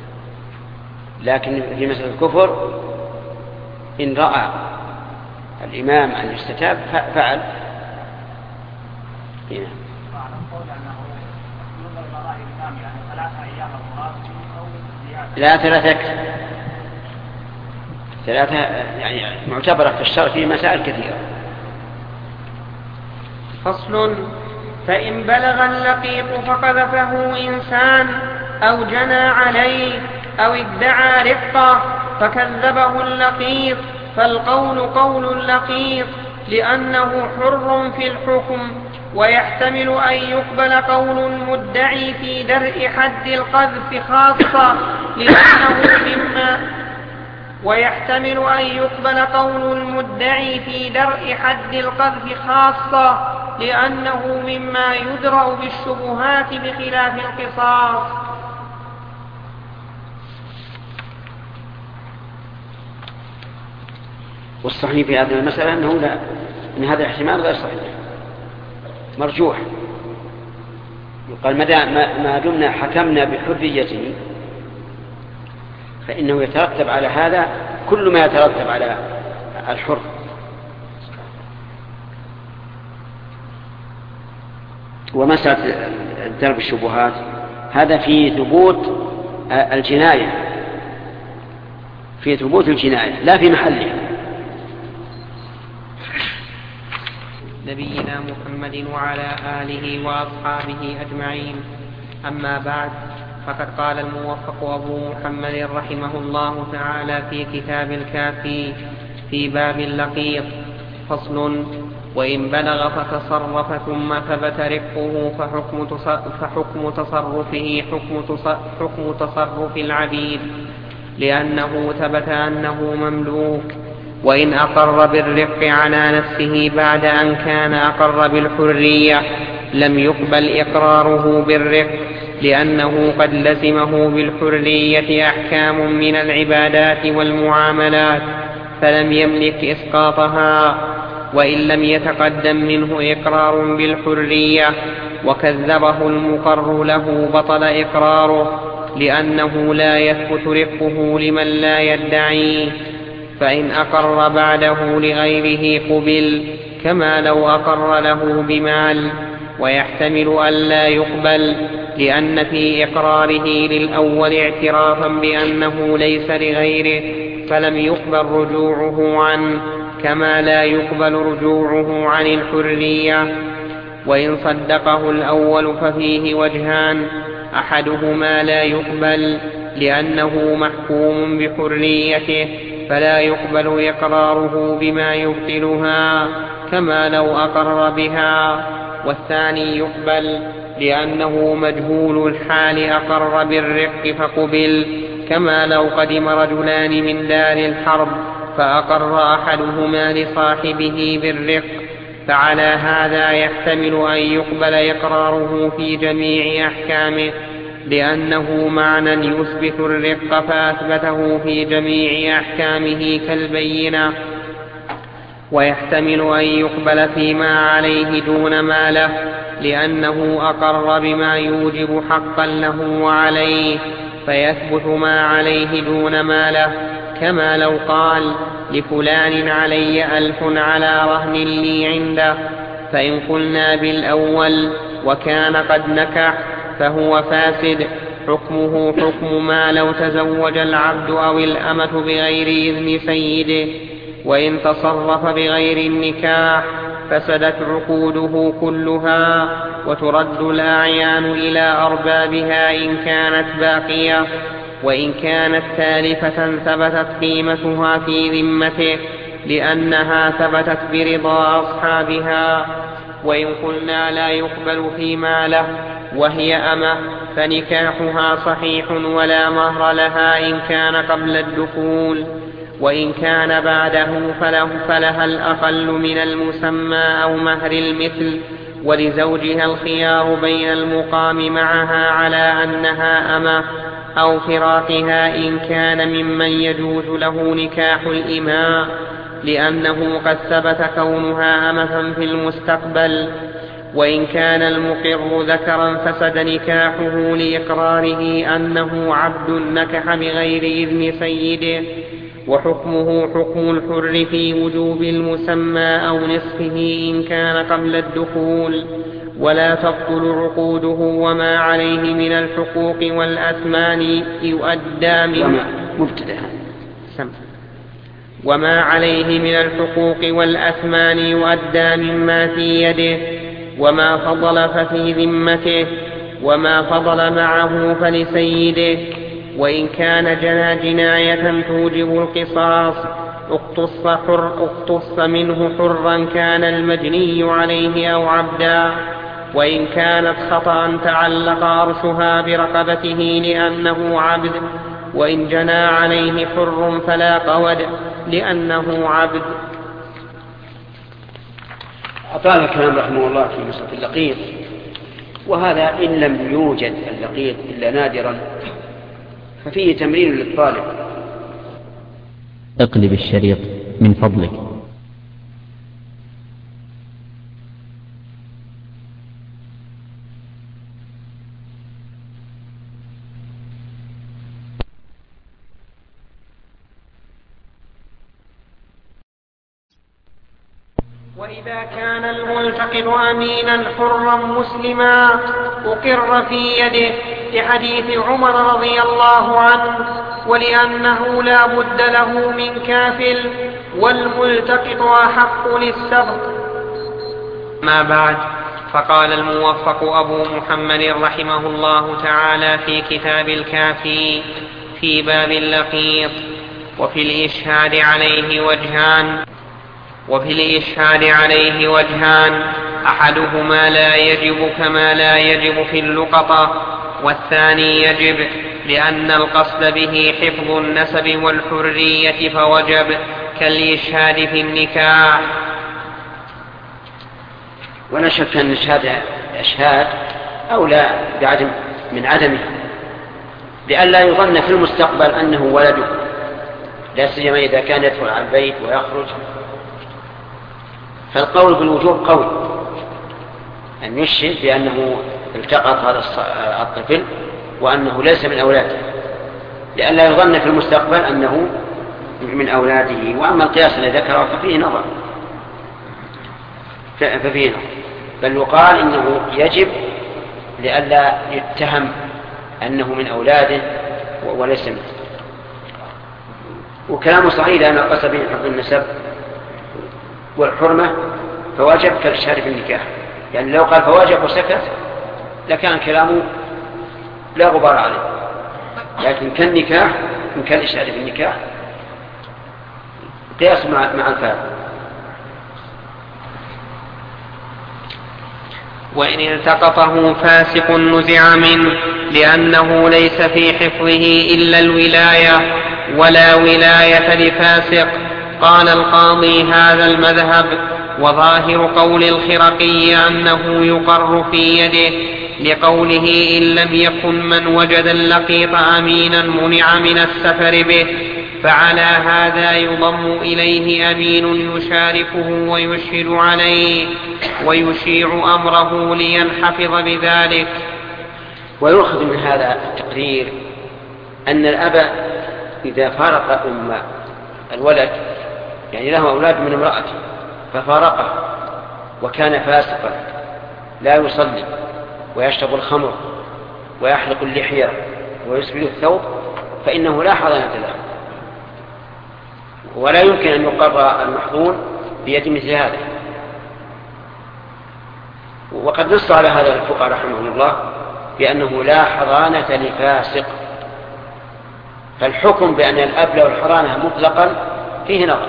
لكن في مسألة الكفر إن رأى الإمام أن يستتاب فعل. لا، ثلاثة يعني معتبرة في الشرع في مسائل كثيرة. فصل. فإن بلغ اللقيط فقذفه إنسان أو جنى عليه أو ادعى رقة فكذبه اللقيط فالقول قول اللقيط لأنه حر في الحكم، ويحتمل أن يقبل قول المدعي في درء حد القذف خاصة لأنه مما يدرأ بالشبهات بخلاف القصاص. والصحيح في هذه المسألة أن هذا الاحتمال غير صحيح، مرجوح. يقال ما دمنا حكمنا بحريته فإنه يترتب على هذا كل ما يترتب على الحر. ومسألة درب الشبهات هذا في ثبوت الجناية، لا في محلها. نبينا محمد وعلى آله وأصحابه أجمعين. أما بعد، فقد قال الموفق أبو محمد رحمه الله تعالى في كتاب الكافي في باب اللقيط: فصل. وإن بلغ فتصرف ثم ثبت رقه فحكم تصرفه حكم تصرف العبيد، لأنه ثبت أنه مملوك. وإن أقر بالرق على نفسه بعد أن كان أقر بالحرية لم يقبل إقراره بالرق، لأنه قد لزمه بالحرية أحكام من العبادات والمعاملات فلم يملك إسقاطها. وإن لم يتقدم منه إقرار بالحرية وكذبه المقر له بطل إقراره، لأنه لا يثبت رقه لمن لا يدعيه. فإن أقر بعده لغيره قبل كما لو أقر له بمال. ويحتمل أن لا يقبل لأن في إقراره للأول اعترافا بأنه ليس لغيره فلم يقبل رجوعه عنه، كما لا يقبل رجوعه عن الحرية. وإن صدقه الأول ففيه وجهان: أحدهما لا يقبل لأنه محكوم بحريته فلا يقبل إقراره بما يبطلها كما لو أقر بها. والثاني يقبل لأنه مجهول الحال أقر بالرق فقبل، كما لو قدم رجلان من دار الحرب فأقر أحدهما لصاحبه بالرق، فعلى هذا يحتمل أن يقبل إقراره في جميع أحكامه، لأنه معنى يثبت الرق فأثبته في جميع أحكامه كالبينة. ويحتمل أن يقبل فيما عليه دون ما له، لأنه أقر بما يوجب حقا له وعليه فيثبت ما عليه دون ما له، كما لو قال: لفلان علي 1000 على رهن لي عنده. فإن قلنا بالأول وكان قد نكح فهو فاسد، حكمه حكم ما لو تزوج العبد أو الأمة بغير إذن سيده. وإن تصرف بغير النكاح فسدت عقوده كلها، وترد الأعيان إلى أربابها إن كانت باقية. وإن كانت تالفة ثبتت قيمتها في ذمته لأنها ثبتت برضا أصحابها. وإن قلنا لا يقبل فيما له وهي أمة فنكاحها صحيح ولا مهر لها إن كان قبل الدخول، وإن كان بعده فلها الأقل من المسمى أو مهر المثل، ولزوجها الخيار بين المقام معها على أنها أمة أو فراقها إن كان ممن يجوز له نكاح الإماء، لأنه قد ثبت كونها أمة في المستقبل. وإن كان المقر ذكرا فسد نكاحه لإقراره أنه عبد نكح بغير إذن سيده، وحكمه حكم الحر في وجوب المسمى أو نصفه إن كان قبل الدخول، ولا تبطل عقوده. وما عليه من الحقوق والأثمان يؤدى من وما عليه من الحقوق والأثمان يؤدى مما في يده، وما فضل ففي ذمته، وما فضل معه فلسيده. وإن كان جناية توجب القصاص اقتص منه حرا كان المجني عليه أو عبدا. وإن كانت خطأ تعلق عرشها برقبته لأنه عبد، وإن جنى عليه حر فلا قود لأنه عبد. أطال الكلام رحمه الله في مسألة اللقيط، وهذا إن لم يوجد اللقيط إلا نادرا ففيه تمرين للطالب. اقلب الشريط من فضلك. وإذا كان الملتقط أمينا حرا مسلما أقر في يده لحديث عمر رضي الله عنه، ولأنه لا بد له من كافل، والملتقط أحق للسبق. ما بعد، فقال الموفق أبو محمد رحمه الله تعالى في كتاب الكافي في باب اللقيط: وفي الإشهاد عليه وجهان أحدهما لا يجب كما لا يجب في اللقطة، والثاني يجب لأن القصد به حفظ النسب والحرية فوجب، كالإشهاد في النكاح. ولا شك أن الإشهاد أولى من عدمه، لئلا يظن في المستقبل أنه ولده، لا سيما إذا كان يدخل على البيت ويخرج. فالقول بالوجوب قول أن يشهد بأنه التقط هذا الطفل وأنه ليس من أولاده، لئلا يظن في المستقبل أنه من أولاده. وأما القياس الذي ذكره ففيه نظر، بل يقال إنه يجب لئلا يتهم أنه من أولاده وليس منه. وكلامه صحيح، لأن القصد به حفظ النسب والحرمة فواجب كالشهادة في النكاح. يعني لو قال فواجب وسكت لكان كلامه لا غبار عليه، لكن كالنكاح إن كان الشهادة في النكاح قياس مع الفارق. وإن التقطه فاسق نزع منه، لأنه ليس في حفظه إلا الولاية، ولا ولاية لفاسق. قال القاضي: هذا المذهب، وظاهر قول الخرقي أنه يقر في يده، لقوله: إن لم يكن من وجد اللقيط أمينا منع من السفر به، فعلى هذا يضم إليه أمين يشاركه ويشهد عليه ويشيع أمره لينحفظ بذلك. ويؤخذ من هذا التقرير أن الأب إذا فارق الولد، يعني له أولاد من امرأته، ففارقه وكان فاسقا لا يصلي ويشرب الخمر ويحلق اللحية ويسبل الثوب، فإنه لا حضانة له، ولا يمكن أن يقر المحظون بيد مثل هذا. وقد نص على هذا الفقهاء رحمه الله بأنه لا حضانة لفاسق، فالحكم بأن الأب له الحضانة مطلقا فيه نظر،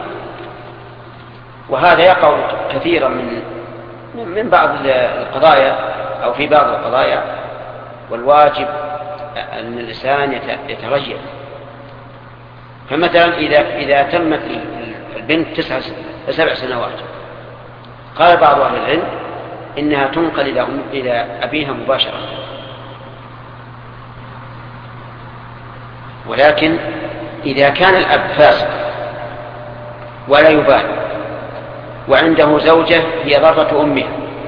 وهذا يقع كثيرا من بعض القضايا أو في بعض القضايا، والواجب أن الإنسان يترجل. فمثلا إذا تمت البنت 7 سنوات، قال بعض أهل العلم إنها تنقل إلى أبيها مباشرة، ولكن إذا كان الأب فاسق ولا يبالي وعنده زوجة هي ضرة أمها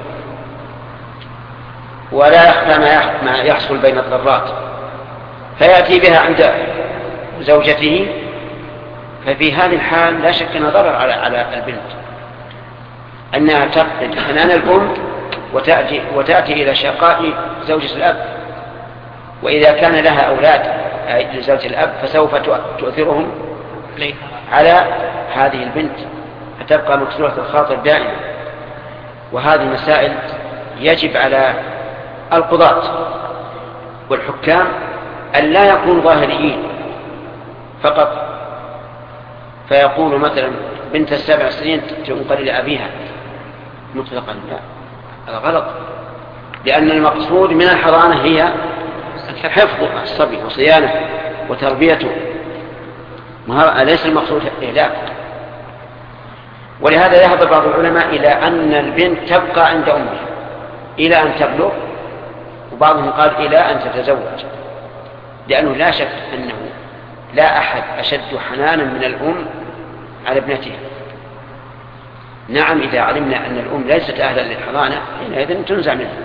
ولا يخفى ما يحصل بين الضرات، فيأتي بها عند زوجته، ففي هذه الحال لا شك أن ضرر على البنت، أنها تفقد حنان الأم وتأتي إلى شقاء زوجة الأب. وإذا كان لها أولاد لزوجة الأب فسوف تؤثرهم على هذه البنت، فتبقى مكسورة الخاطر دائما. وهذه مسائل يجب على القضاة والحكام أن لا يكونوا ظاهريين فقط، فيقول مثلا بنت 7 سنين تنقل إلى أبيها مطلقا، لا، هذا غلط، لأن المقصود من الحضانة هي حفظ الصبي وصيانه وتربيته، ليس المقصود إهلاكه. ولهذا ذهب بعض العلماء إلى أن البنت تبقى عند أمها إلى أن تبلغ، وبعضهم قال إلى أن تتزوج، لأنه لا شك أنه لا أحد أشد حنانا من الأم على ابنتها. نعم، إذا علمنا أن الأم ليست أهلا للحضانة حينئذ تنزع منها.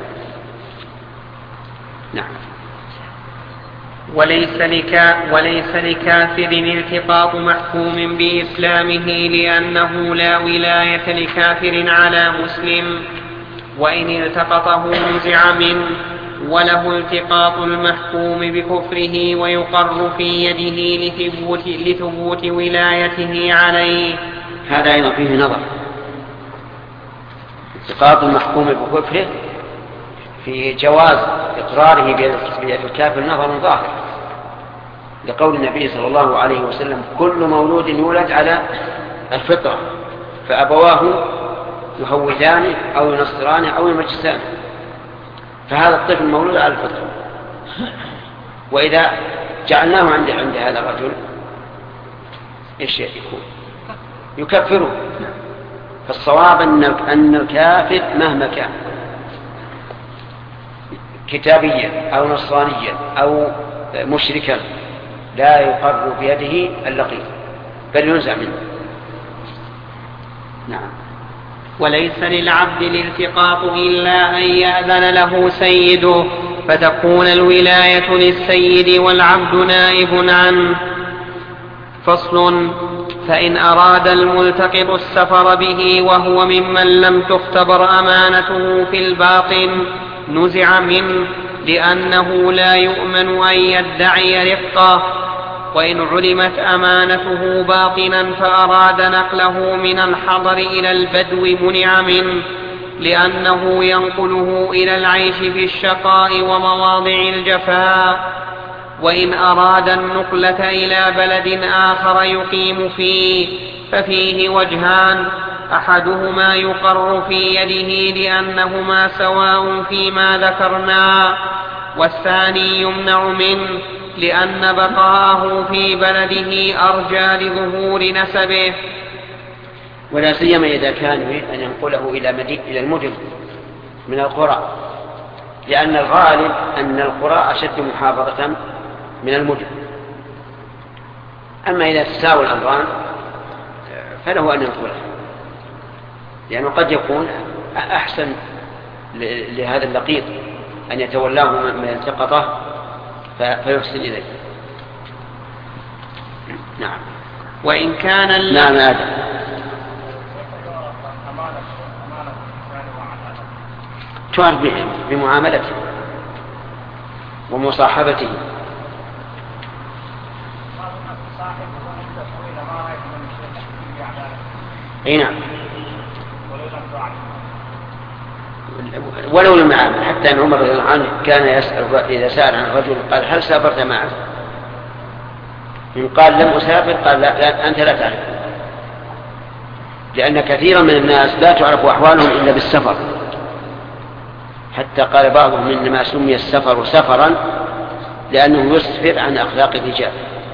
نعم. وليس لكافر التقاط محكوم بإسلامه، لأنه لا ولاية لكافر على مسلم، وإن التقطه نزع منه، وله التقاط المحكوم بكفره ويقر في يده لثبوت ولايته عليه. هذا أيضا فيه نظر. التقاط المحكوم بكفره في جواز إقراره بيد الكافر نظر ظاهر، لقول النبي صلى الله عليه وسلم: كل مولود يولد على الفطرة فأبواه يهودانه أو ينصرانه أو يمجسانه، فهذا الطفل مولود على الفطرة. وإذا جعلناه عند هذا الرجل إيش يكون؟ يكفره. فالصواب أن الكافر مهما كان كتابيا أو نصرانيا أو مشركا لا يقر بيده اللقيط بل ينزع منه. نعم. وليس للعبد الالتقاط إلا أن يأذن له سيده، فتكون الولاية للسيد والعبد نائب عنه. فصل: فإن أراد الملتقط السفر به وهو ممن لم تختبر أمانته في الباطن نزع منه، لأنه لا يؤمن أن يدعي رفقه. وإن علمت أمانته باطنا فأراد نقله من الحضر إلى البدو منع منه، لأنه ينقله إلى العيش في الشقاء ومواضع الجفاء. وإن أراد النقلة إلى بلد آخر يقيم فيه ففيه وجهان: أحدهما يقر في يده لأنهما سواء فيما ذكرنا، والثاني يمنع منه لأن بقاءه في بلده أرجى لظهور نسبه. ولا سيما إذا كان أن ينقله إلى المدن من القرى، لأن الغالب أن القرى أشد محافظة من المدن. أما إذا تساوي الأمران فله أن ينقله، لأنه قد يكون أحسن لهذا اللقيط أن يتولاه من التقطه فيحسن إليه. نعم. وإن كان نعم هذا تعرف بمعاملته ومصاحبته. اي نعم، ولو لم يعامل. حتى ان عمر رضي الله عنه كان يسأل إذا سأل عن الرجل قال: هل سافرت معه؟ إن قال لم أسافر قال لا أنت لا تعرف، لأن كثيرا من الناس لا تعرف أحوالهم إلا بالسفر، حتى قال بعضهم إنما سمي السفر سفرا لأنه يسفر عن أخلاق الرجال.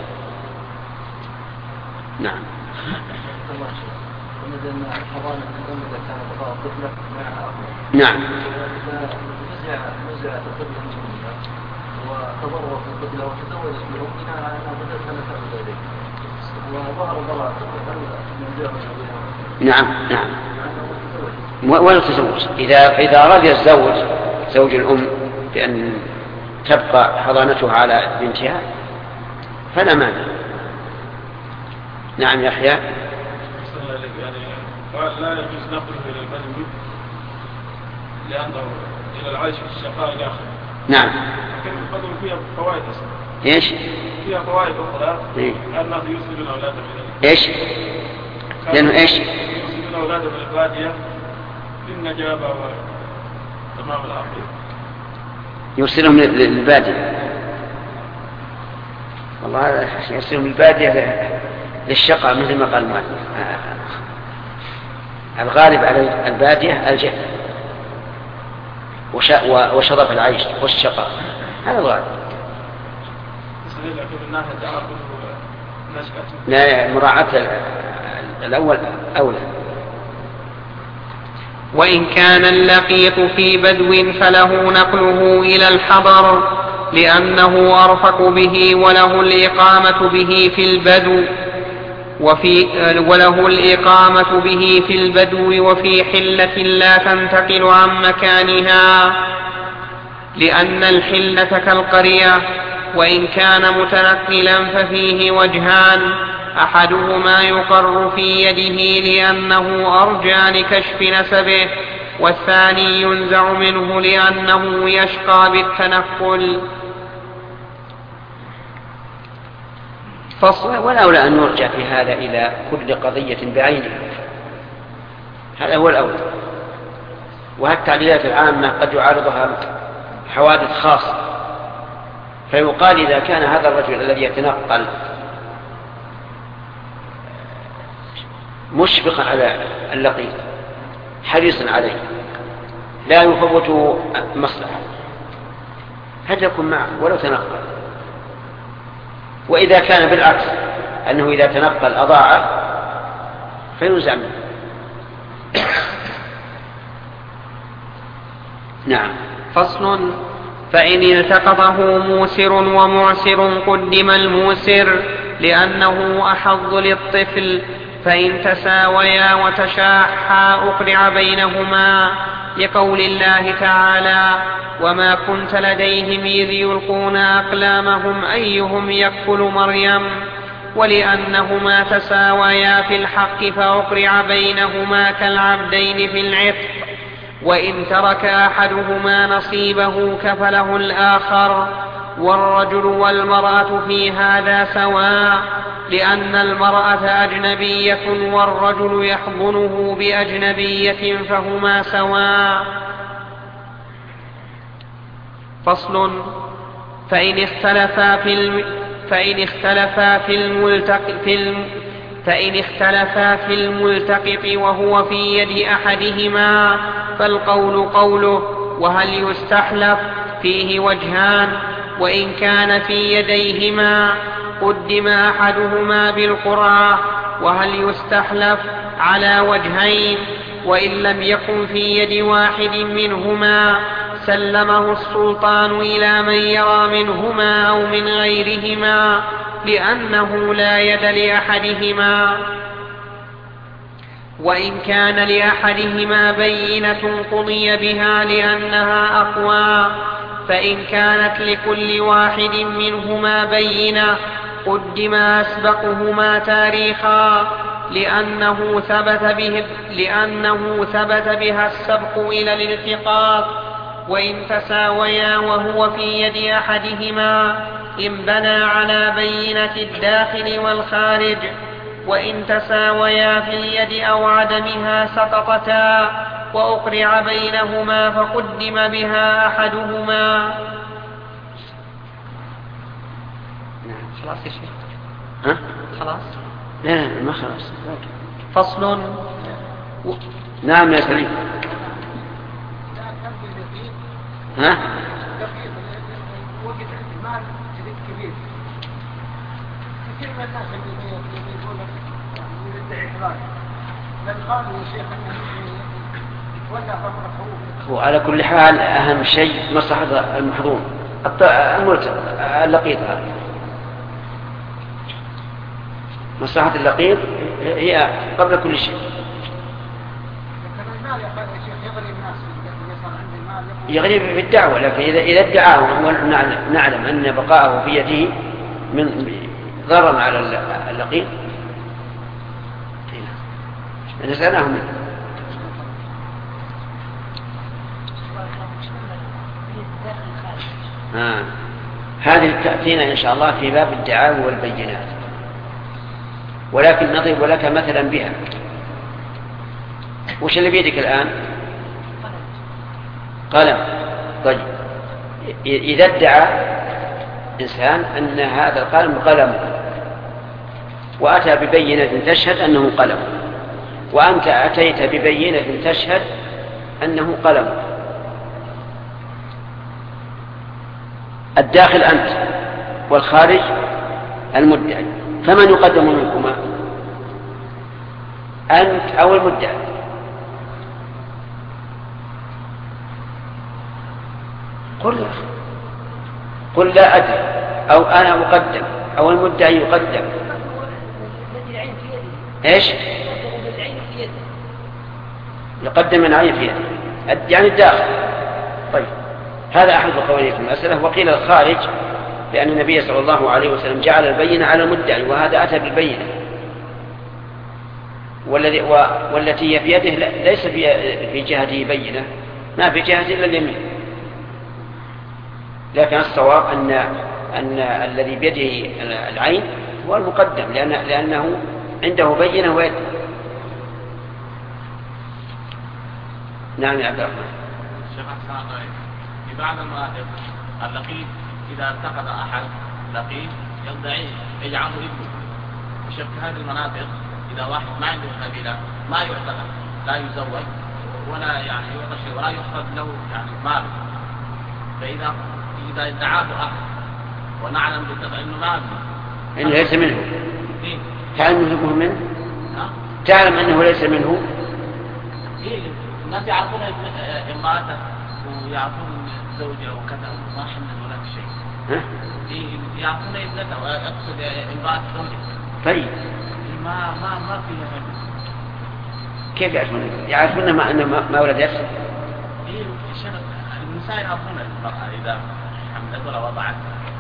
نعم. نعم. وتضرر في القبلة وتزوج بربنا أنها بدأت سنة ذلك وظهر ضرر نعم. نعم. ولا تزوج إذا رضي الزوج زوج الأم بأن تبقى حضانتها على بنتها فلا مانع. نعم يحيى. يعني قال لا يجوز نقله إلى البدو لأنه إلى العيش في الشقاء إلى آخره. نعم. لكن البدو فيها فوائد أصلا. إيش؟ فيها فوائد أخرى. إيه؟ الناس يسلمون أولادهم إيش؟ لأنه إيش؟ يسلمون أولادهم البادية للنجابة وتمام العقيدة. يرسلهم للبادية. والله يرسلهم للبادية للشقاء مثل ما قال مالك. الغالب على البادية الجهل وشرف العيش والشقاء، هذا الغالب. لا، مراعاة الأول أولى. وإن كان اللقيط في بدو فله نقله إلى الحضر لأنه أرفق به وله الإقامة به في البدو وفي حلة لا تنتقل عن مكانها، لأن الحلة كالقرية. وإن كان متنقلا ففيه وجهان، أحدهما يقر في يده لأنه أرجى لكشف نسبه، والثاني ينزع منه لأنه يشقى بالتنقل. والأولى أن نرجع في هذا إلى كل قضية بعينها، هذا هو الأولى. وهالتعليلات العامة قد يعارضها حوادث خاصة، فيقال إذا كان هذا الرجل الذي يتنقل مشفقا على اللقيط حريصا عليه لا يفوت مصلحة، هل يكون معه ولو تنقل. وإذا كان بالعكس أنه إذا تنقل أضاعه فينزع منه. نعم. فصل. فإن التقطه موسر ومعسر قدم الموسر لأنه أحظ للطفل، فإن تساويا وتشاحا أقرع بينهما، لقول الله تعالى: وما كنت لديهم إذ يلقون أقلامهم أيهم يكفل مريم، ولأنهما تساويا في الحق فأقرع بينهما كالعبدين في العتق، وإن ترك أحدهما نصيبه كفله الآخر. والرجل والمرأة في هذا سواء، لأن المرأة أجنبية والرجل يحضنه بأجنبية فهما سواء. فصل. فإن اختلفا في الملتقط وهو في يد أحدهما فالقول قوله، وهل يستحلف؟ فيه وجهان. وإن كان في يديهما قدم أحدهما بالقرعة، وهل يستحلف؟ على وجهين. وإن لم يكن في يد واحد منهما سلمه السلطان إلى من يرى منهما أو من غيرهما، لأنه لا يد لأحدهما. وإن كان لأحدهما بينة قضي بها لأنها أقوى، فإن كانت لكل واحد منهما بينة قدم أسبقهما تاريخا، لأنه ثبت بها السبق إلى الالتقاط. وإن تساويا وهو في يد أحدهما انبنى على بينة الداخل والخارج، وإن تساويا في اليد أو عدمها سقطتا وأقرع بينهما فقدم بها أحدهما. خلاص يا شيخ. خلاص. لا ما خلاص. فصل. نعم يا سليم. ها؟ كثير من الناس اللي يقول يدعي فلان بل قالوا يا شيخ ولا هو على كل حال أهم شيء مصلحة المحظوظ اللقيط هذا. مصلحة اللقيط هي قبل كل شيء. يغلب في الدعوة، لكن إذا ادعاه ونعلم أن بقاءه في يده من ضرر على اللقيط نسألهم منه. هذه تأتينا إن شاء الله في باب الدعاوى والبينات، ولكن نضرب لك مثلا بها. وش اللي بيدك الآن؟ قلم. طيب إذا ادعى إنسان أن هذا القلم قلم وأتى ببينة تشهد أنه قلم، وأنت أتيت ببينة تشهد أنه قلم، الداخل أنت والخارج المدعي، فمن يقدم منكما؟ أنت أو المدعي؟ قل لا أدري، أو أنا أقدم، أو المدعي يقدم. إيش؟ يقدم من عين في يده، يعني الداخل. طيب هذا أحد القولين في المسألة. وقيل الخارج لأن النبي صلى الله عليه وسلم جعل البينة على المدعي، وهذا أتى بالبينة، والتي هي في يده ليس في جهته بينة، ما في جهته إلا اليمين. لكن الصواب أن الذي بيده العين هو المقدم، لأنه عنده بينة ويد. نعم يا عبد الرحمن. شيخ أحسن الله، في بعض المناطق اللقيط إذا التقط أحد لقيط يدعي يجعله ابنه. وشيخ في هذه المناطق إذا واحد ما عنده قبيلة ما يعتقد، لا يزوج ولا يعني يعطى شيء ولا يحفظ له يعني مال، فإذا ادعاه أحد ونعلم بالتقى إنه ما ابنه، إنه ليس منه، تعلم أنه منه، تعلم أنه ليس منه. الناس يعرفون امرأته ويعرفون زوجه وكذا ما حمل ولا شيء. يعرفون ابنته ويقصد امرأة زوجه. طيب ما فيها فهم. كيف يعرفون؟ يعرفون ما ولدت؟ النساء يعرفون المرأة إذا حملت ولا وضعت.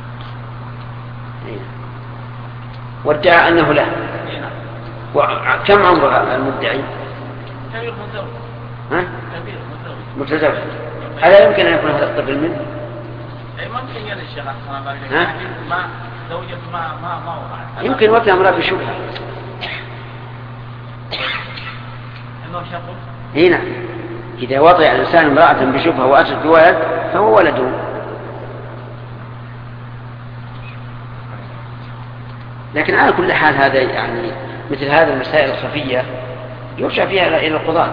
وادعى أنه له. وكم عمر المدعي؟ كبير متزوج. كبير متزوج. هل يمكن أن يكون هذا الطفل منه؟ ممكن يا الشيخ ما زوجته ما وضعت. يمكن وقت أمرأة بشبهة. إنه شقه؟ هنا إذا وضع الإنسان امرأة بشبهة وأتت بولد فهو ولده. لكن على كل حال هذا يعني مثل هذه المسائل الخفية يرجع فيها إلى القضاة.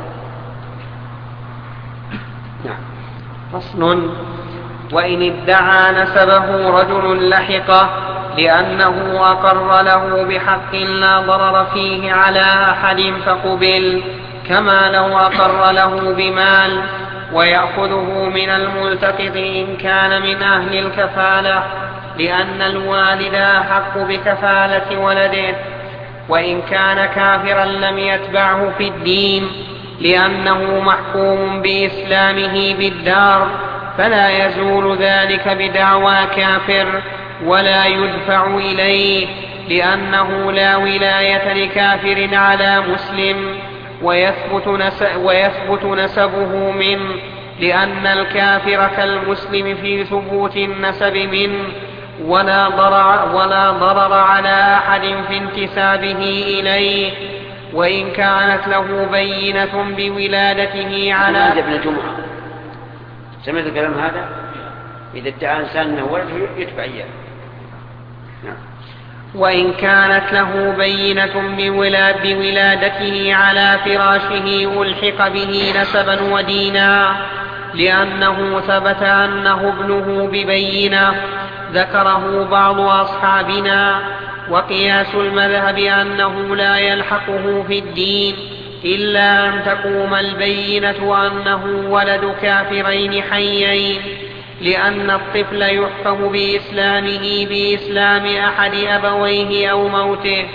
نعم. فصل. وإن ادعى نسبه رجل لحقه لأنه أقر له بحق لا ضرر فيه على أحد فقبل، كما لو أقر له بمال، ويأخذه من الملتقط إن كان من أهل الكفالة، لأن الوالد أحق بكفالة ولده. وإن كان كافرا لم يتبعه في الدين، لأنه محكوم بإسلامه بالدار، فلا يزول ذلك بدعوى كافر ولا يدفع إليه، لأنه لا ولاية لكافر على مسلم، ويثبت نسبه منه، لأن الكافر كالمسلم في ثبوت النسب منه، ولا ضرر على أحد في انتسابه إليه. وإن كانت له بينة بولادته على ابن جمعة. سمعت الكلام هذا؟ إذا ادعى إنسان أنه ولد يتبع إياه. وإن كانت له بينة بولادته على فراشه ألحق به نسبا ودينا، لأنه ثبت أنه ابنه ببينة ذكره بعض أصحابنا. وقياس المذهب أنه لا يلحقه في الدين إلا أن تقوم البينة أنه ولد كافرين حيين، لأن الطفل يحكم بإسلامه بإسلام أحد أبويه أو موته.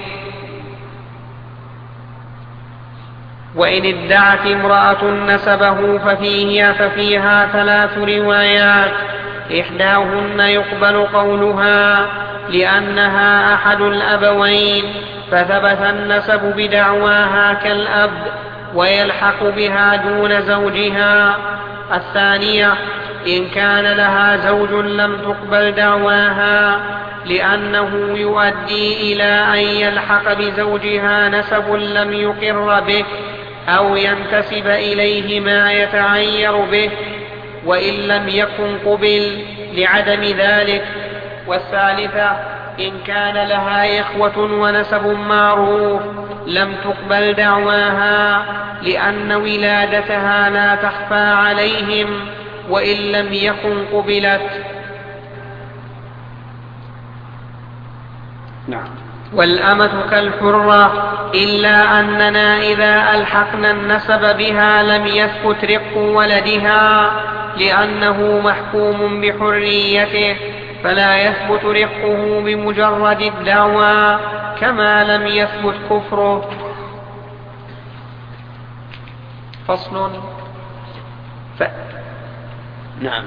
وإن ادعت امرأة نسبه ففيها 3 روايات، إحداهن يقبل قولها لأنها أحد الأبوين فثبت النسب بدعواها كالأب ويلحق بها دون زوجها. الثانية إن كان لها زوج لم تقبل دعواها، لأنه يؤدي إلى أن يلحق بزوجها نسب لم يقر به أو ينتسب إليه ما يتعير به، وإن لم يكن قبل لعدم ذلك. والثالثة إن كان لها إخوة ونسب معروف لم تقبل دعواها، لأن ولادتها لا تخفى عليهم وإن لم يكن قبلت. نعم. والأمة كالحرة، إلا أننا إذا ألحقنا النسب بها لم يثبت رق ولدها، لأنه محكوم بحريته فلا يثبت رقه بمجرد الدعوى كما لم يثبت كفره. فصل. نعم.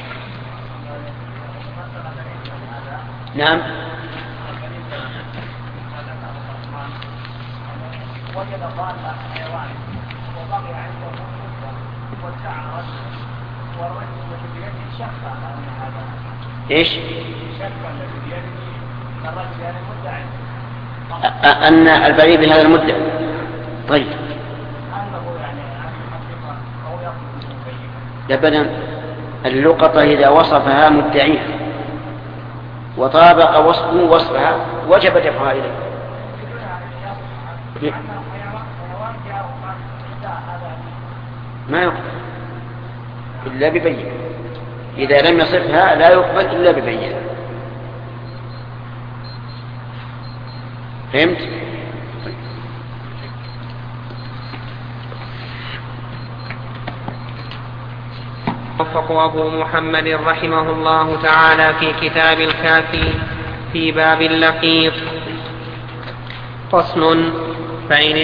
نعم. وجد ضالة حيوان وبقي عنده مصيبة وادعى رجلا والرجل بيده شقة من هذا. ايش؟ شقة التي بيده الرجل يعني مدعي. أن البريء بهذا المدعي. طيب. أنه يعني حقيقة أو يقصد مبين. أبدا، اللقطة إذا وصفها مدعيها وطابق وصفه وصفها وجب دفعها إليه. ما يقبل إلا ببينة، إذا لم يصفها لا يقبل إلا ببينة. فهمت؟ وفق أبو محمد رحمه الله تعالى في كتاب الكافي في باب اللقيط. فصل. فإن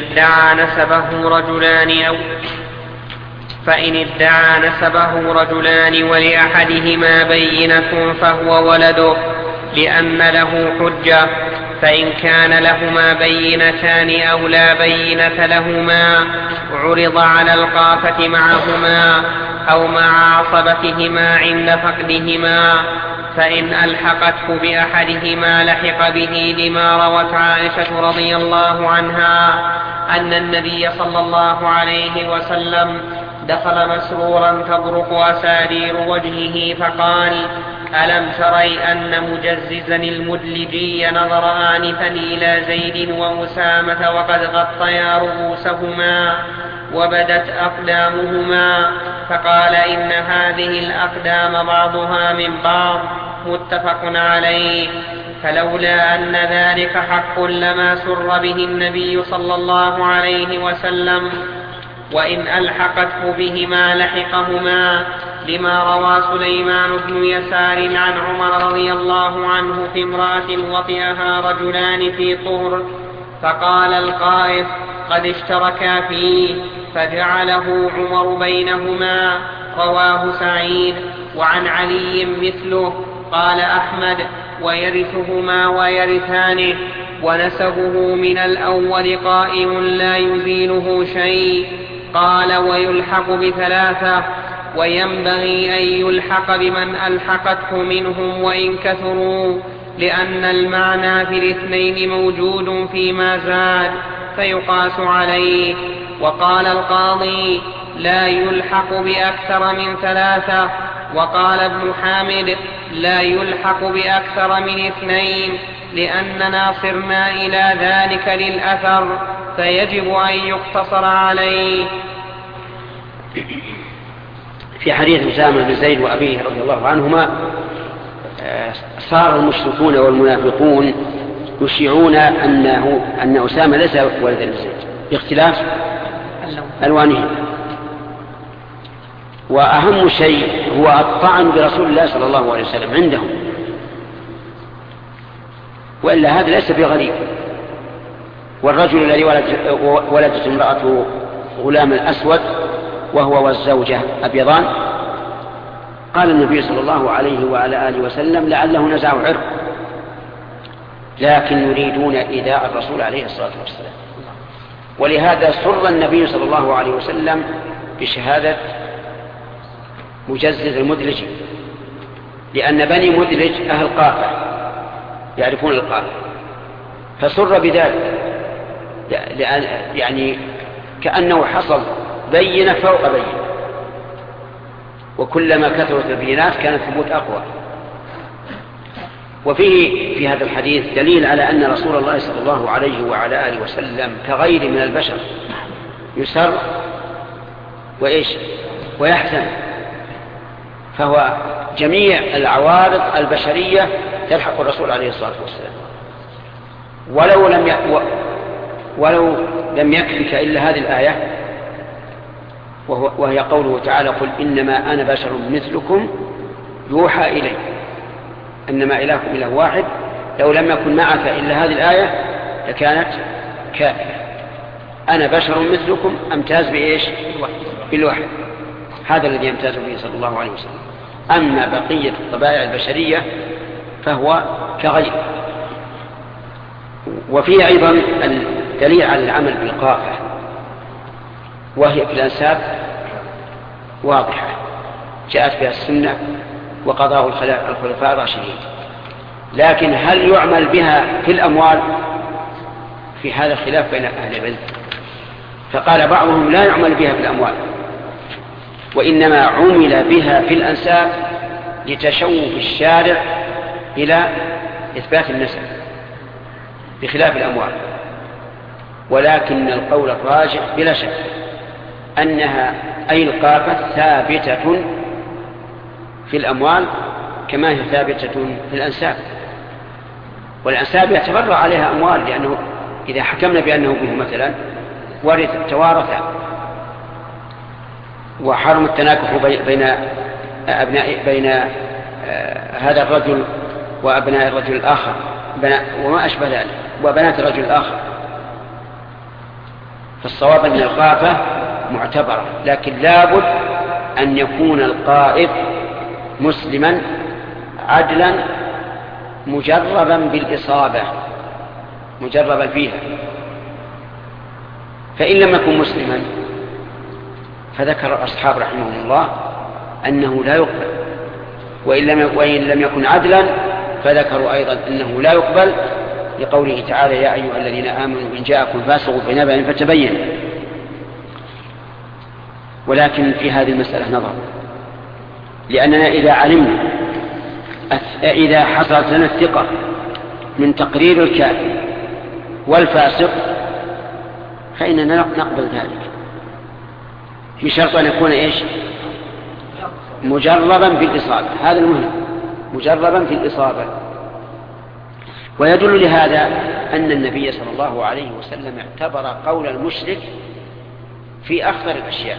ادعى نسبه رجلان ولأحدهما بينة فهو ولده لأن له حجة، فإن كان لهما بينتان أو لا بينة لهما عرض على القافة معهما أو مع عصبتهما عند فقدهما، فإن ألحقته بأحدهما لحق به، لما روت عائشة رضي الله عنها أن النبي صلى الله عليه وسلم دخل مسرورا تبرق أسارير وجهه فقال: ألم تري أن مجززا المدلجي نظر آنفا إلى زيد وأسامة وقد غطيا رؤوسهما وبدت أقدامهما، فقال: إن هذه الأقدام بعضها من بعض، متفق عليه. فلولا أن ذلك حق لما سر به النبي صلى الله عليه وسلم، وإن ألحقته بهما لحقهما، لما روى سليمان بن يسار عن عمر رضي الله عنه في امرأة وطئها رجلان في طهر، فقال القائف: قد اشتركا فيه، فجعله عمر بينهما. رواه سعيد. وعن علي مثله. قال أحمد: ويرثهما ويرثانه، ونسبه من الأول قائم لا يزيله شيء. قال: ويلحق ب3، وينبغي أن يلحق بمن ألحقته منهم وإن كثروا، لأن المعنى في 2 موجود فيما زاد فيقاس عليه. وقال القاضي: لا يلحق بأكثر من 3. وقال ابن حامد: لا يلحق بأكثر من 2 لأننا صرنا إلى ذلك للأثر فيجب أن يقتصر عليه. في حديث أسامة بن زيد وأبيه رضي الله عنهما صار المشركون والمنافقون يشيعون أن أسامة ليس ولد لزيد باختلاف ألوانهم، وأهم شيء هو الطعن برسول الله صلى الله عليه وسلم عندهم، وإلا هذا ليس بغريب. والرجل الذي ولدت امرأته غلام الأسود وهو والزوجة أبيضان، قال النبي صلى الله عليه وعلى آله وسلم لعله نزع عرق، لكن يريدون إيذاء الرسول عليه الصلاة والسلام. ولهذا سر النبي صلى الله عليه وسلم بشهادة مجزز المدلج، لأن بني مدلج أهل قافة يعرفون القافة، فسر بذلك يعني كأنه حصل بينة فوق بينة، وكلما كثرت البينات كان الثبوت أقوى. وفيه في هذا الحديث دليل على أن رسول الله صلى الله عليه وعلى آله وسلم كغير من البشر يسر ويحزن، فهو جميع العوارض البشرية تلحق الرسول عليه الصلاة والسلام. ولو لم يكفك إلا هذه الآية، وهي قوله تعالى قل إنما أنا بشر مثلكم يوحى إلي إنما إلهكم إله واحد، لو لم يكن معك إلا هذه الآية لكانت كافية. أنا بشر مثلكم أمتاز بالوحي، هذا الذي يمتاز به صلى الله عليه وسلم. أما بقية الطبائع البشرية فهو كغير. وفيه أيضا الدليل على العمل بالقافة، وهي في الأنساب واضحة جاءت بها السنة وقضاه الخلفاء الراشدين، لكن هل يعمل بها في الأموال؟ في هذا خلاف بين أهل العلم، فقال بعضهم لا يعمل بها في الأموال، وإنما عمل بها في الأنساب لتشوف الشارع إلى إثبات النسب بخلاف الأموال. ولكن القول الراجح بلا شك أنها أي القافة ثابتة في الأموال كما هي ثابتة في الأنساب، والأنساب يتبرع عليها أموال، لأنه إذا حكمنا بأنه به مثلا توارث، وحرم التناكح بين هذا الرجل وأبناء الرجل الآخر وما أشبه ذلك وبنات الرجل الآخر. فالصواب أن القافة معتبرة، لكن لابد أن يكون القائد مسلما عدلا مجربا بالإصابة مجربا فيها. فإن لم يكن مسلما فذكر أصحاب رحمهم الله أنه لا يقبل، وإن لم يكن عدلا فذكروا أيضا أنه لا يقبل، لقوله تعالى يا أيها الذين آمنوا إن جاءكم فاسق بنبأ فتبينوا. ولكن في هذه المسألة نظر، لأننا إذا علمنا إذا حصلت لنا الثقة من تقرير الكافر والفاسق فإننا نقبل ذلك بشرط أن يكون مجربا بالإصابة، هذا المهم، مجربا في الإصابة. ويدل لهذا أن النبي صلى الله عليه وسلم اعتبر قول المشرك في أخطر الأشياء.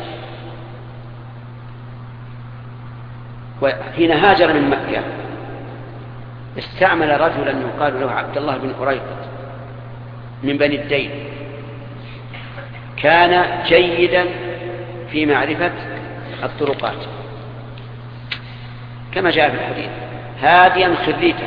وحين هاجر من مكة استعمل رجلا يقال له عبد الله بن قريظة من بني الدين، كان جيدا في معرفة الطرقات كما جاء في الحديث، هاديا خريتا.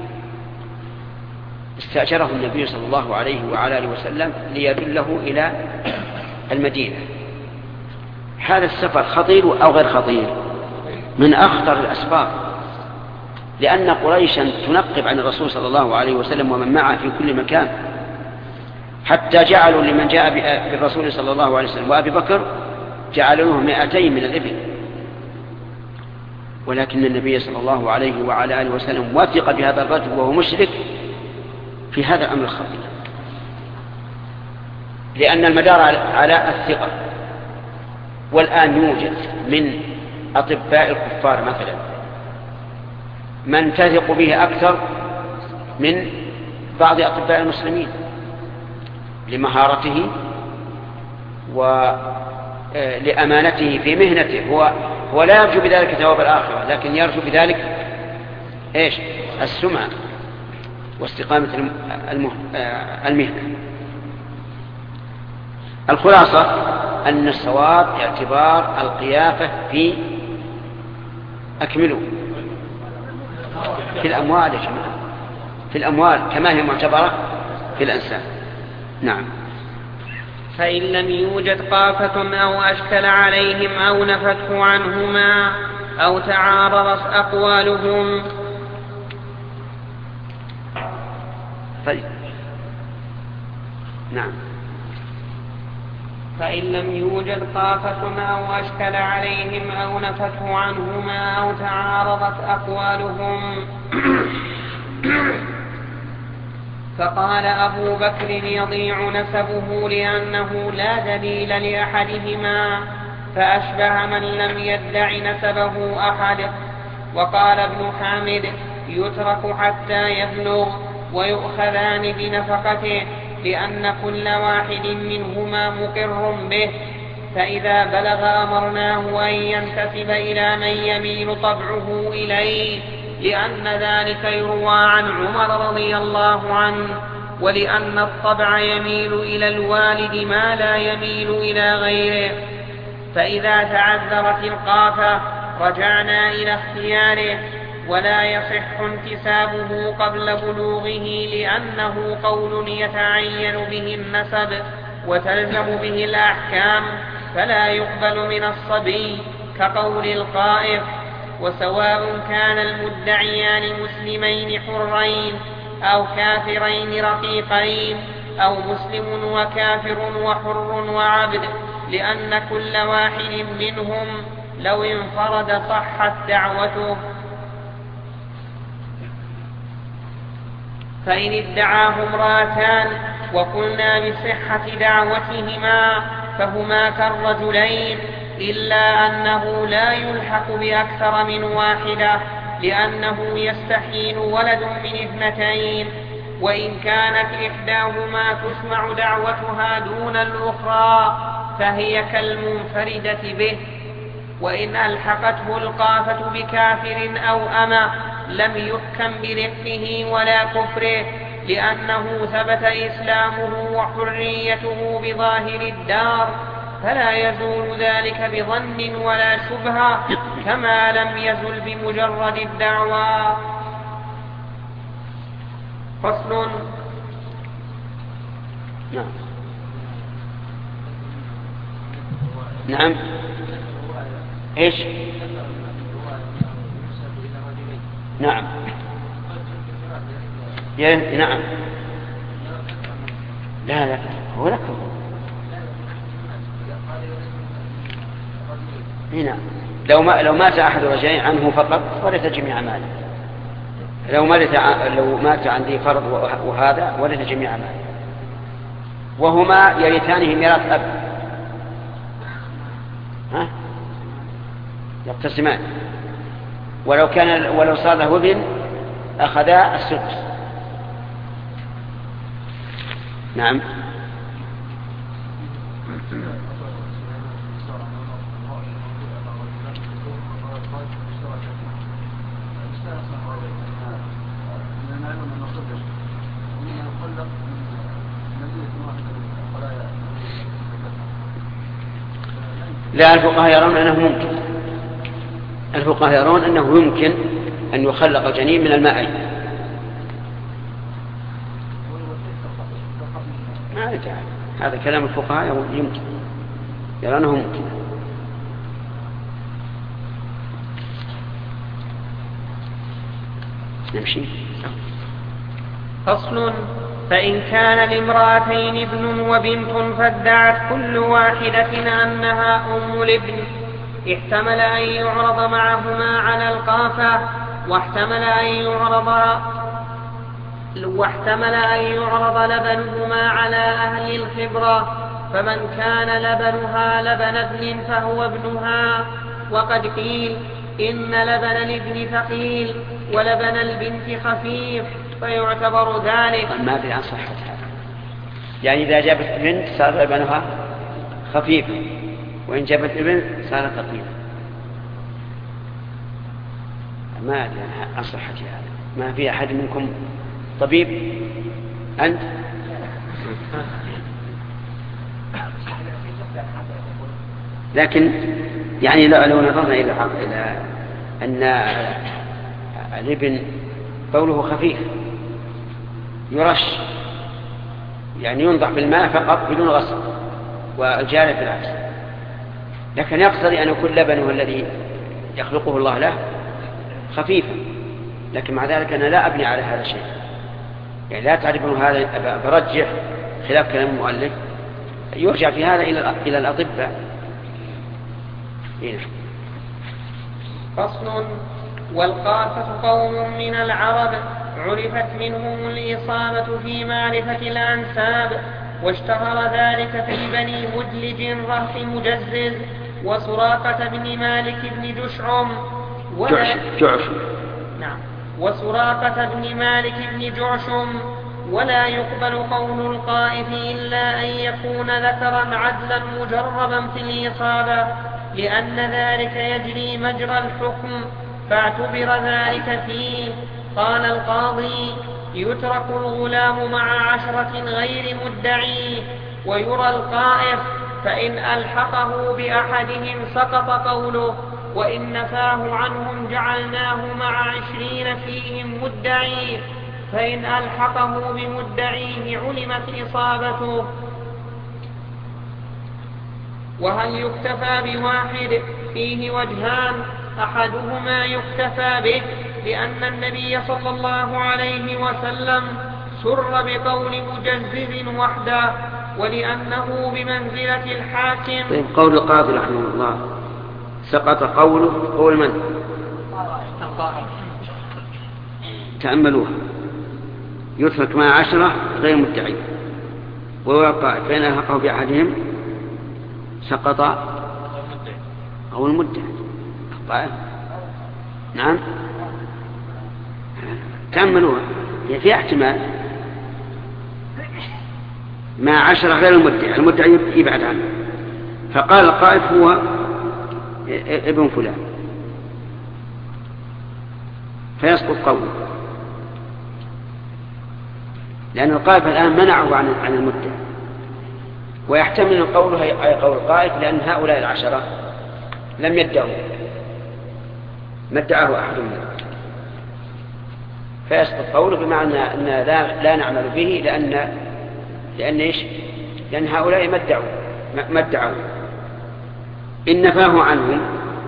استأجره النبي صلى الله عليه وعلى آله وسلم ليدله إلى المدينة. هذا السفر خطير أو غير خطير؟ من أخطر الأسباب، لأن قريشا تنقب عن الرسول صلى الله عليه وسلم ومن معه في كل مكان، حتى جعلوا لمن جاء بالرسول صلى الله عليه وسلم وأبي بكر جعلوه 200 من الإبل. ولكن النبي صلى الله عليه وعلى آله وسلم وثق بهذا الرجل وهو مشرك في هذا الأمر الخطير، لأن المدار على الثقة. والآن يوجد من أطباء الكفار مثلا من تثق به أكثر من بعض أطباء المسلمين لمهارته ولأمانته في مهنته. هو لا يرجو بذلك ثواب الآخرة، لكن يرجو بذلك السمعة واستقامة المهنة. الخلاصة أن الصواب اعتبار القيافة في أكملوا في الأموال يا جماعة، في الأموال كما هي معتبرة في الأنساب. نعم. فإن لم يوجد قافة أو أشكل عليهم أو نفته عنهما أو تعارضت أقوالهم. طيب. نعم. فإن لم يوجد قافة أو أشكل عليهم أو نفته عنهما أو تعارضت أقوالهم. فقال أبو بكر يضيع نسبه لأنه لا دليل لأحدهما، فأشبه من لم يدع نسبه أحد. وقال ابن حامد يترك حتى يبلغ ويؤخذان بنفقته، لأن كل واحد منهما مقر به، فإذا بلغ أمرناه أن ينتسب إلى من يميل طبعه إليه، لأن ذلك يروى عن عمر رضي الله عنه، ولأن الطبع يميل إلى الوالد ما لا يميل إلى غيره. فإذا تعذرت القافة رجعنا إلى اختياره، ولا يصح انتسابه قبل بلوغه، لأنه قول يتعين به النسب وتلزم به الأحكام، فلا يقبل من الصبي كقول القائف. وسواء كان المدعيان مسلمين حرين أو كافرين رقيقين، أو مسلم وكافر وحر وعبد، لأن كل واحد منهم لو انفرد صحت دعوته. فإن ادعاه امرأتان وقلنا بصحة دعوتهما فهما كالرجلين، إلا أنه لا يلحق بأكثر من واحدة، لأنه يستحيل ولد من اثنتين. وإن كانت إحداهما تسمع دعوتها دون الأخرى فهي كالمنفردة به. وإن ألحقته القافة بكافر أو أمة لم يحكم برقه ولا كفره، لأنه ثبت إسلامه وحريته بظاهر الدار، فلا يزول ذلك بظن ولا شبهة، كما لم يزل بمجرد الدعوى. فصل. نعم. ايش؟ نعم. نعم. لا هو لك. نعم. لو مات أحد رجعين عنه فقط ورث جميع ماله. لو مات عن ذي فرض وهذا ورث جميع ماله، وهما يرثانه ميراث أب، يقتسمان. ولو صار له ابن أخذا السدس. نعم. لا، الفقهاء يرون أنه ممكن. الفقهاء يرون أنه يمكن أن يخلق جنين من الماء. هذا كلام الفقهاء، يمكن، يرونه ممكن. نمشي. فصل. فإن كان لامرأتين ابن وبنت فادعت كل واحدة أنها أم الابن احتمل أن يعرض معهما على القافة، واحتمل أن يعرض لبنهما على أهل الخبرة، فمن كان لبنها لبن ابن فهو ابنها. وقد قيل إن لبن الابن ثقيل ولبن البنت خفيف، فيعتبر ذلك. ما في عن صحتها، يعني إذا جابت البنت صار لبنها خفيفا، وإن جابت الابن صار ثقيلا. ما أدري عن صحتها. ما في أحد منكم طبيب؟ أنت؟ لكن يعني لو نظرنا إلى أن الابن بوله خفيف يرش، يعني ينضح بالماء فقط بدون غسل، والجاري بالعكس، لكن يقتضي أن يكون لبنه الذي يخلقه الله له خفيفا. لكن مع ذلك أنا لا أبني على هذا الشيء، يعني لا تعرفون هذا، برجح خلاف كلام المؤلف، يرجع في هذا إلى الأطباء. فصل. والقافة قوم من العرب عرفت منهم الإصابة في معرفة الأنساب، واشتهر ذلك في بني مدلج رهط مجزز وسراقة بن مالك بن وسراقة بن مالك بن جعشم. ولا يقبل قول القائف إلا أن يكون ذكرا عدلا مجربا في الإصابة، لأن ذلك يجري مجرى الحكم، فاعتبر ذلك فيه. قال القاضي: يترك الغلام مع 10 غير مدعيه، ويرى القائف، فإن ألحقه بأحدهم سقط قوله، وإن نفاه عنهم جعلناه مع 20 فيهم مدعيه، فإن ألحقه بمدعيه علمت إصابته. وهل يكتفى بواحد؟ فيه وجهان، أحدهما يكتفى به لأن النبي صلى الله عليه وسلم سر بقول مجزز وحده، ولأنه بمنزلة الحاكم. طيب، قول القاضي رحمه الله سقط قوله، قول من؟ تأملوها. يترك مع 10 غير مدعي، ويوقع فإن ألحقه بأحدهم سقط أو المدعي. نعم، تأملوها، في احتمال مع 10 غير المدعي يبعد عنه، فقال القائد هو ابن فلان، فيسقط قوله، لأن القائد الآن منعه عن المدعي، ويحتمل أن قوله أي قول القائد، لأن هؤلاء 10 لم يدعوا، ما ادعاه أحد منهم، فيسقط قوله، بمعنى أن لا نعمل به، لأن إيش؟ لأن هؤلاء ما ادعوا. إن نفاه عنهم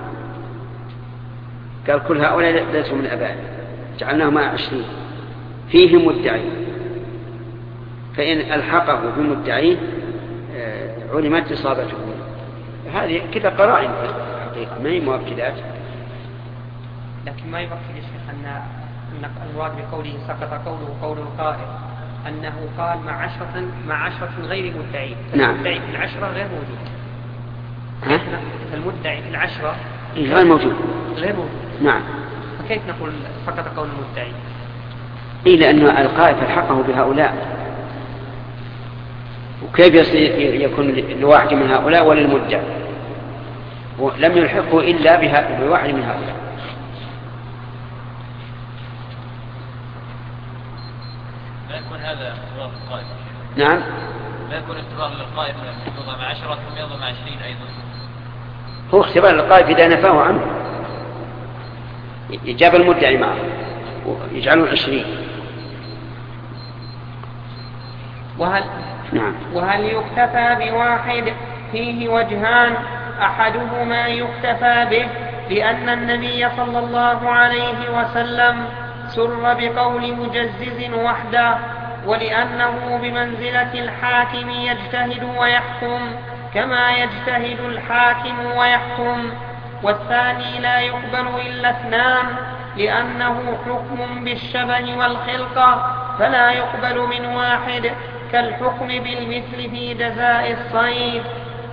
قال كل هؤلاء ليسوا من أبائهم، جعلناهم مع 20 فيهم مدعي، فإن ألحقه بمدعيه علمت إصابته. هذه كذا قرائن حقيقة، ما هي مؤكدات. لكن ما يؤكد يا شيخ أن المراد بقوله سقط قوله قول القائل أنه قال مع 10 غير مدعي. نعم. المدعي في 10 غير موجود. المدعي في 10 غير موجود. نعم. فكيف نقول سقط قول المدعي؟ لأن القائل ألحقه بهؤلاء، وكيف يكون لواحد من هؤلاء وللمدعي؟ لم يلحقه إلا بواحد من هؤلاء. لا يكون هذا اختبار للقائد. نعم، لا يكون اختبار للقائد يوضع مع 10 ثم يوضع مع 20 أيضا. هو اختبار للقائد إذا نفاه عنه، يجاب المدعي معه ويجعلون 20. وهل يكتفى بواحد؟ فيه وجهان، أحدهما يكتفى به لأن النبي صلى الله عليه وسلم سر بقول مجزز وحده، ولأنه بمنزلة الحاكم يجتهد ويحكم كما يجتهد الحاكم ويحكم. والثاني لا يقبل إلا اثنان، لأنه حكم بالشبه والخلقة فلا يقبل من واحد، كالحكم بالمثل في جزاء الصيد.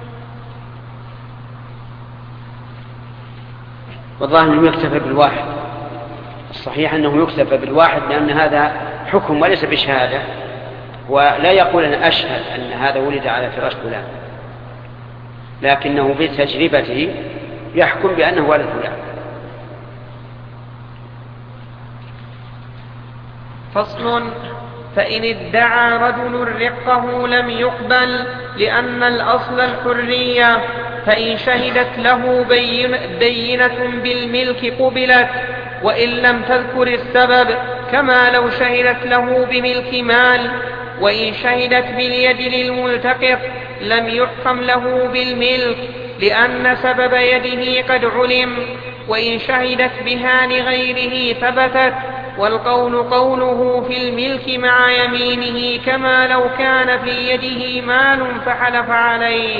والظاهر أنه يكتفى بالواحد، الصحيح أنه يكتفى بالواحد، لأن هذا حكم وليس بشهادة، ولا يقول أنا أشهد أن هذا ولد على فراش فلان، لكنه بتجربته يحكم بأنه ولد فلان. فصل: فإن ادعى رجل رقه لم يقبل، لأن الأصل الحرية، فإن شهدت له بينة بالملك قبلت، وإن لم تذكر السبب، كما لو شهدت له بملك مال. وإن شهدت باليد للملتقط لم يحكم له بالملك، لأن سبب يده قد علم. وإن شهدت بها لغيره ثبتت، والقول قوله في الملك مع يمينه، كما لو كان في يده مال فحلف عليه.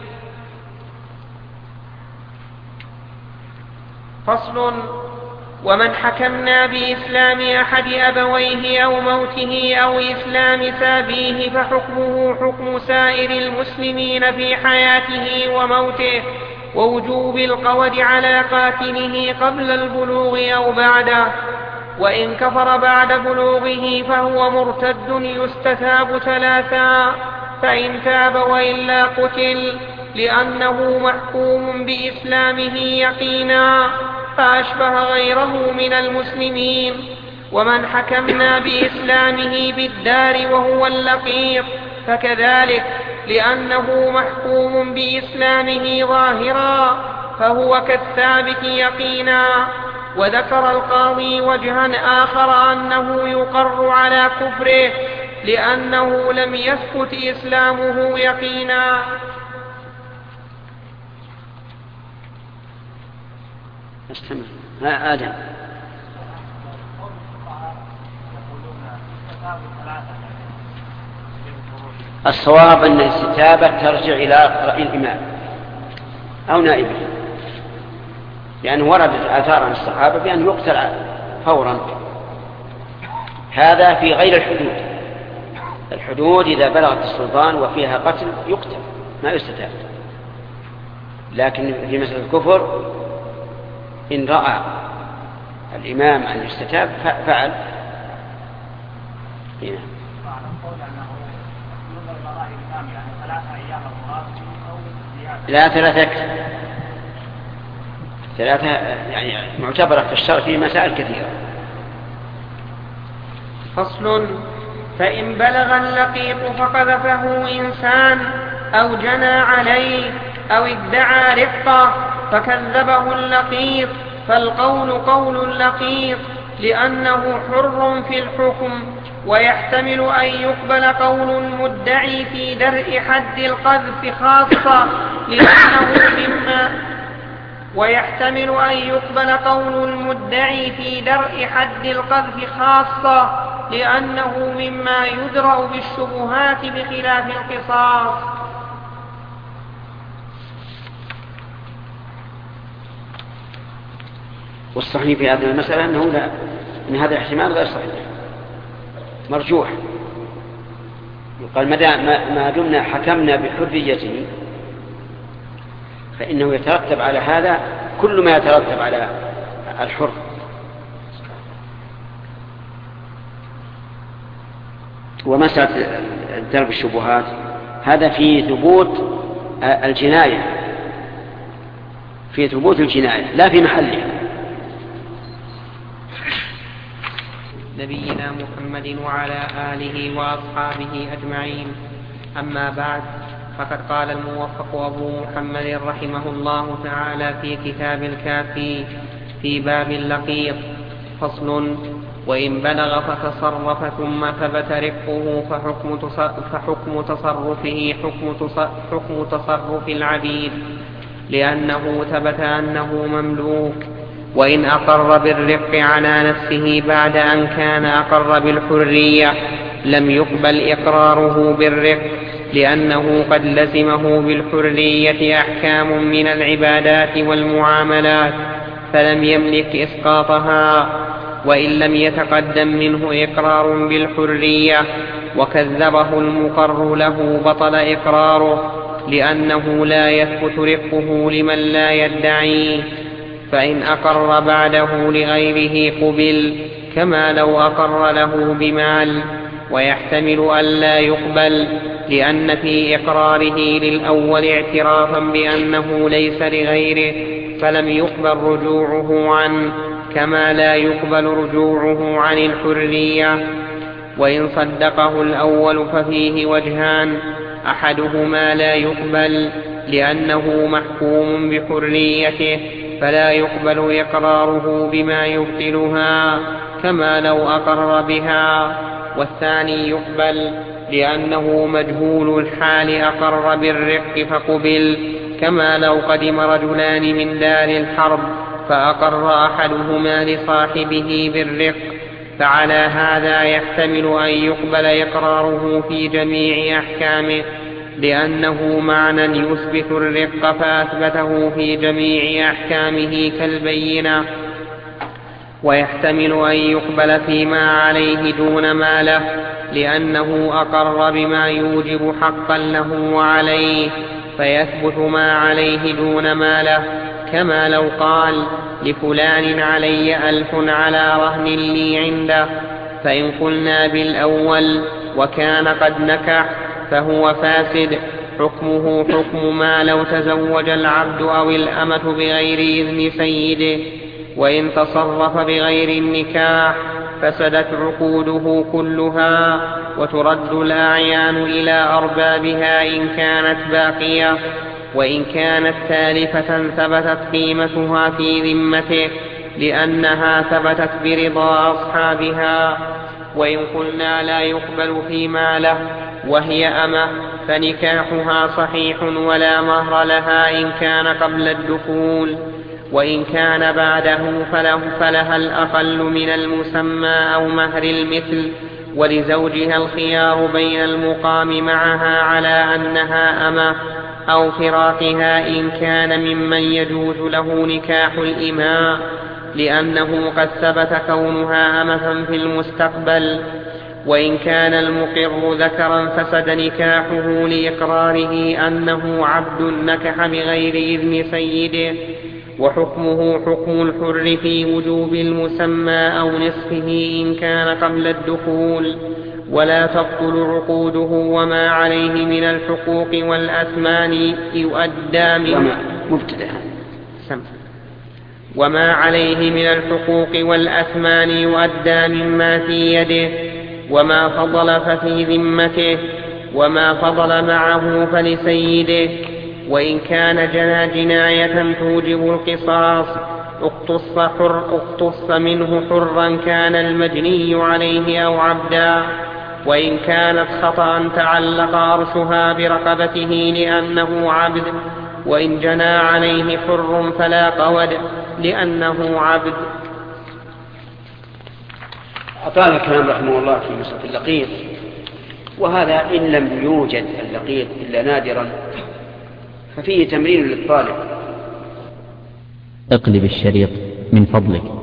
فصل: ومن حكمنا بإسلام أحد أبويه أو موته أو إسلام سابيه فحكمه حكم سائر المسلمين في حياته وموته، ووجوب القود على قاتله قبل البلوغ أو بعده. وإن كفر بعد بلوغه فهو مرتد يستتاب 3، فإن تاب وإلا قتل، لأنه محكوم بإسلامه يقينا، فأشبه غيره من المسلمين. ومن حكمنا بإسلامه بالدار وهو اللقيط فكذلك، لأنه محكوم بإسلامه ظاهرا، فهو كالثابت يقينا. وذكر القاضي وجها آخر أنه يقر على كفره، لأنه لم يثبت إسلامه يقينا. استمع. آدم. الصواب أن الاستتابة ترجع إلى رأي الإمام أو نائبه، لأنه وردت آثار عن الصحابة بأن يقتل فورا. هذا في غير الحدود. الحدود إذا بلغت السلطان وفيها قتل يقتل ما يستتاب، لكن في مسألة الكفر إن رأى الإمام أن يستتاب فعل. هنا لا 3 3 يعني معتبرة في الشرع في مسائل كثيرة. فصل: فإن بلغ اللقيط فقذفه إنسان أو جنى عليه أو ادعى رقة فكذبه اللقيط، فالقول قول اللقيط، لأنه حر في الحكم. ويحتمل أن يقبل قول المدعي في درء حد القذف خاصة، ويحتمل أن يقبل قول المدعي في درء حد القذف خاصة، لأنه مما يدرأ بالشبهات بخلاف القصاص. والصحيح في هذه المسألة أنه لا، إن هذا الاحتمال غير صحيح مرجوح. يقال ما دمنا حكمنا بحريته فإنه يترتب على هذا كل ما يترتب على الحر. ومسألة درب الشبهات هذا في ثبوت الجناية، في ثبوت الجناية لا في محلها. نبينا محمد وعلى آله وأصحابه أجمعين. أما بعد، فقد قال الموفق أبو محمد رحمه الله تعالى في كتاب الكافي في باب اللقيط: فصل: وإن بلغ فتصرف ثم ثبت رقه فحكم تصرفه حكم تصرف العبيد، لأنه ثبت أنه مملوك. وإن أقر بالرق على نفسه بعد أن كان أقر بالحرية لم يقبل إقراره بالرق، لأنه قد لزمه بالحرية أحكام من العبادات والمعاملات فلم يملك إسقاطها، وإن لم يتقدم منه إقرار بالحرية وكذبه المقر له بطل إقراره، لأنه لا يثبت رقه لمن لا يدعيه. فإن أقر بعده لغيره قبل كما لو أقر له بمال، ويحتمل أن لا يقبل لأن في إقراره للأول اعترافا بأنه ليس لغيره فلم يقبل رجوعه عنه، كما لا يقبل رجوعه عن الحرية. وإن صدقه الأول ففيه وجهان: أحدهما لا يقبل لأنه محكوم بحريته فلا يقبل إقراره بما يبطلها كما لو أقر بها، والثاني يقبل لأنه مجهول الحال أقر بالرق فقبل، كما لو قدم رجلان من دار الحرب فأقر أحدهما لصاحبه بالرق، فعلى هذا يحتمل أن يقبل إقراره في جميع أحكامه، لأنه معنى يثبت الرق فأثبته في جميع أحكامه كالبينة. ويحتمل أن يقبل فيما عليه دون ما له، لأنه أقر بما يوجب حقا له وعليه فيثبت ما عليه دون ما له، كما لو قال: لفلان علي 1000 على رهن لي عنده، فإن قلنا بالأول وكان قد نكح فهو فاسد، حكمه حكم ما لو تزوج العبد أو الأمة بغير إذن سيده. وإن تصرف بغير النكاح فسدت عقوده كلها، وترد الأعيان إلى أربابها إن كانت باقية، وإن كانت تالفة ثبتت قيمتها في ذمته لأنها ثبتت برضا أصحابها. وإن قلنا لا يقبل فيما له وهي أمة فنكاحها صحيح ولا مهر لها إن كان قبل الدخول، وإن كان بعده فلها الأقل من المسمى أو مهر المثل، ولزوجها الخيار بين المقام معها على أنها أمة أو فراقها إن كان ممن يجوز له نكاح الإماء، لأنه قد ثبت كونها أمة في المستقبل. وإن كان المقر ذكرا فسد نكاحه لإقراره أنه عبد نكح بغير إذن سيده، وحكمه حكم الحر في وجوب المسمى أو نصفه إن كان قبل الدخول، ولا تبطل عقوده وما عليه من الحقوق والأثمان يؤدى من وما عليه من الحقوق والأثمان يؤدى مما في يده، وما فضل ففي ذمته، وما فضل معه فلسيده. وإن كان جناية توجب القصاص اقتص منه حرا كان المجني عليه أو عبدا. وإن كانت خطأ تعلق عرشها برقبته لأنه عبد، وإن جنى عليه حر فلا قود لأنه عبد. أطال الكلام رحمه الله في مسألة اللقيط، وهذا إن لم يوجد اللقيط إلا نادرا ففيه تمرين للطالب. اقلب الشريط من فضلك.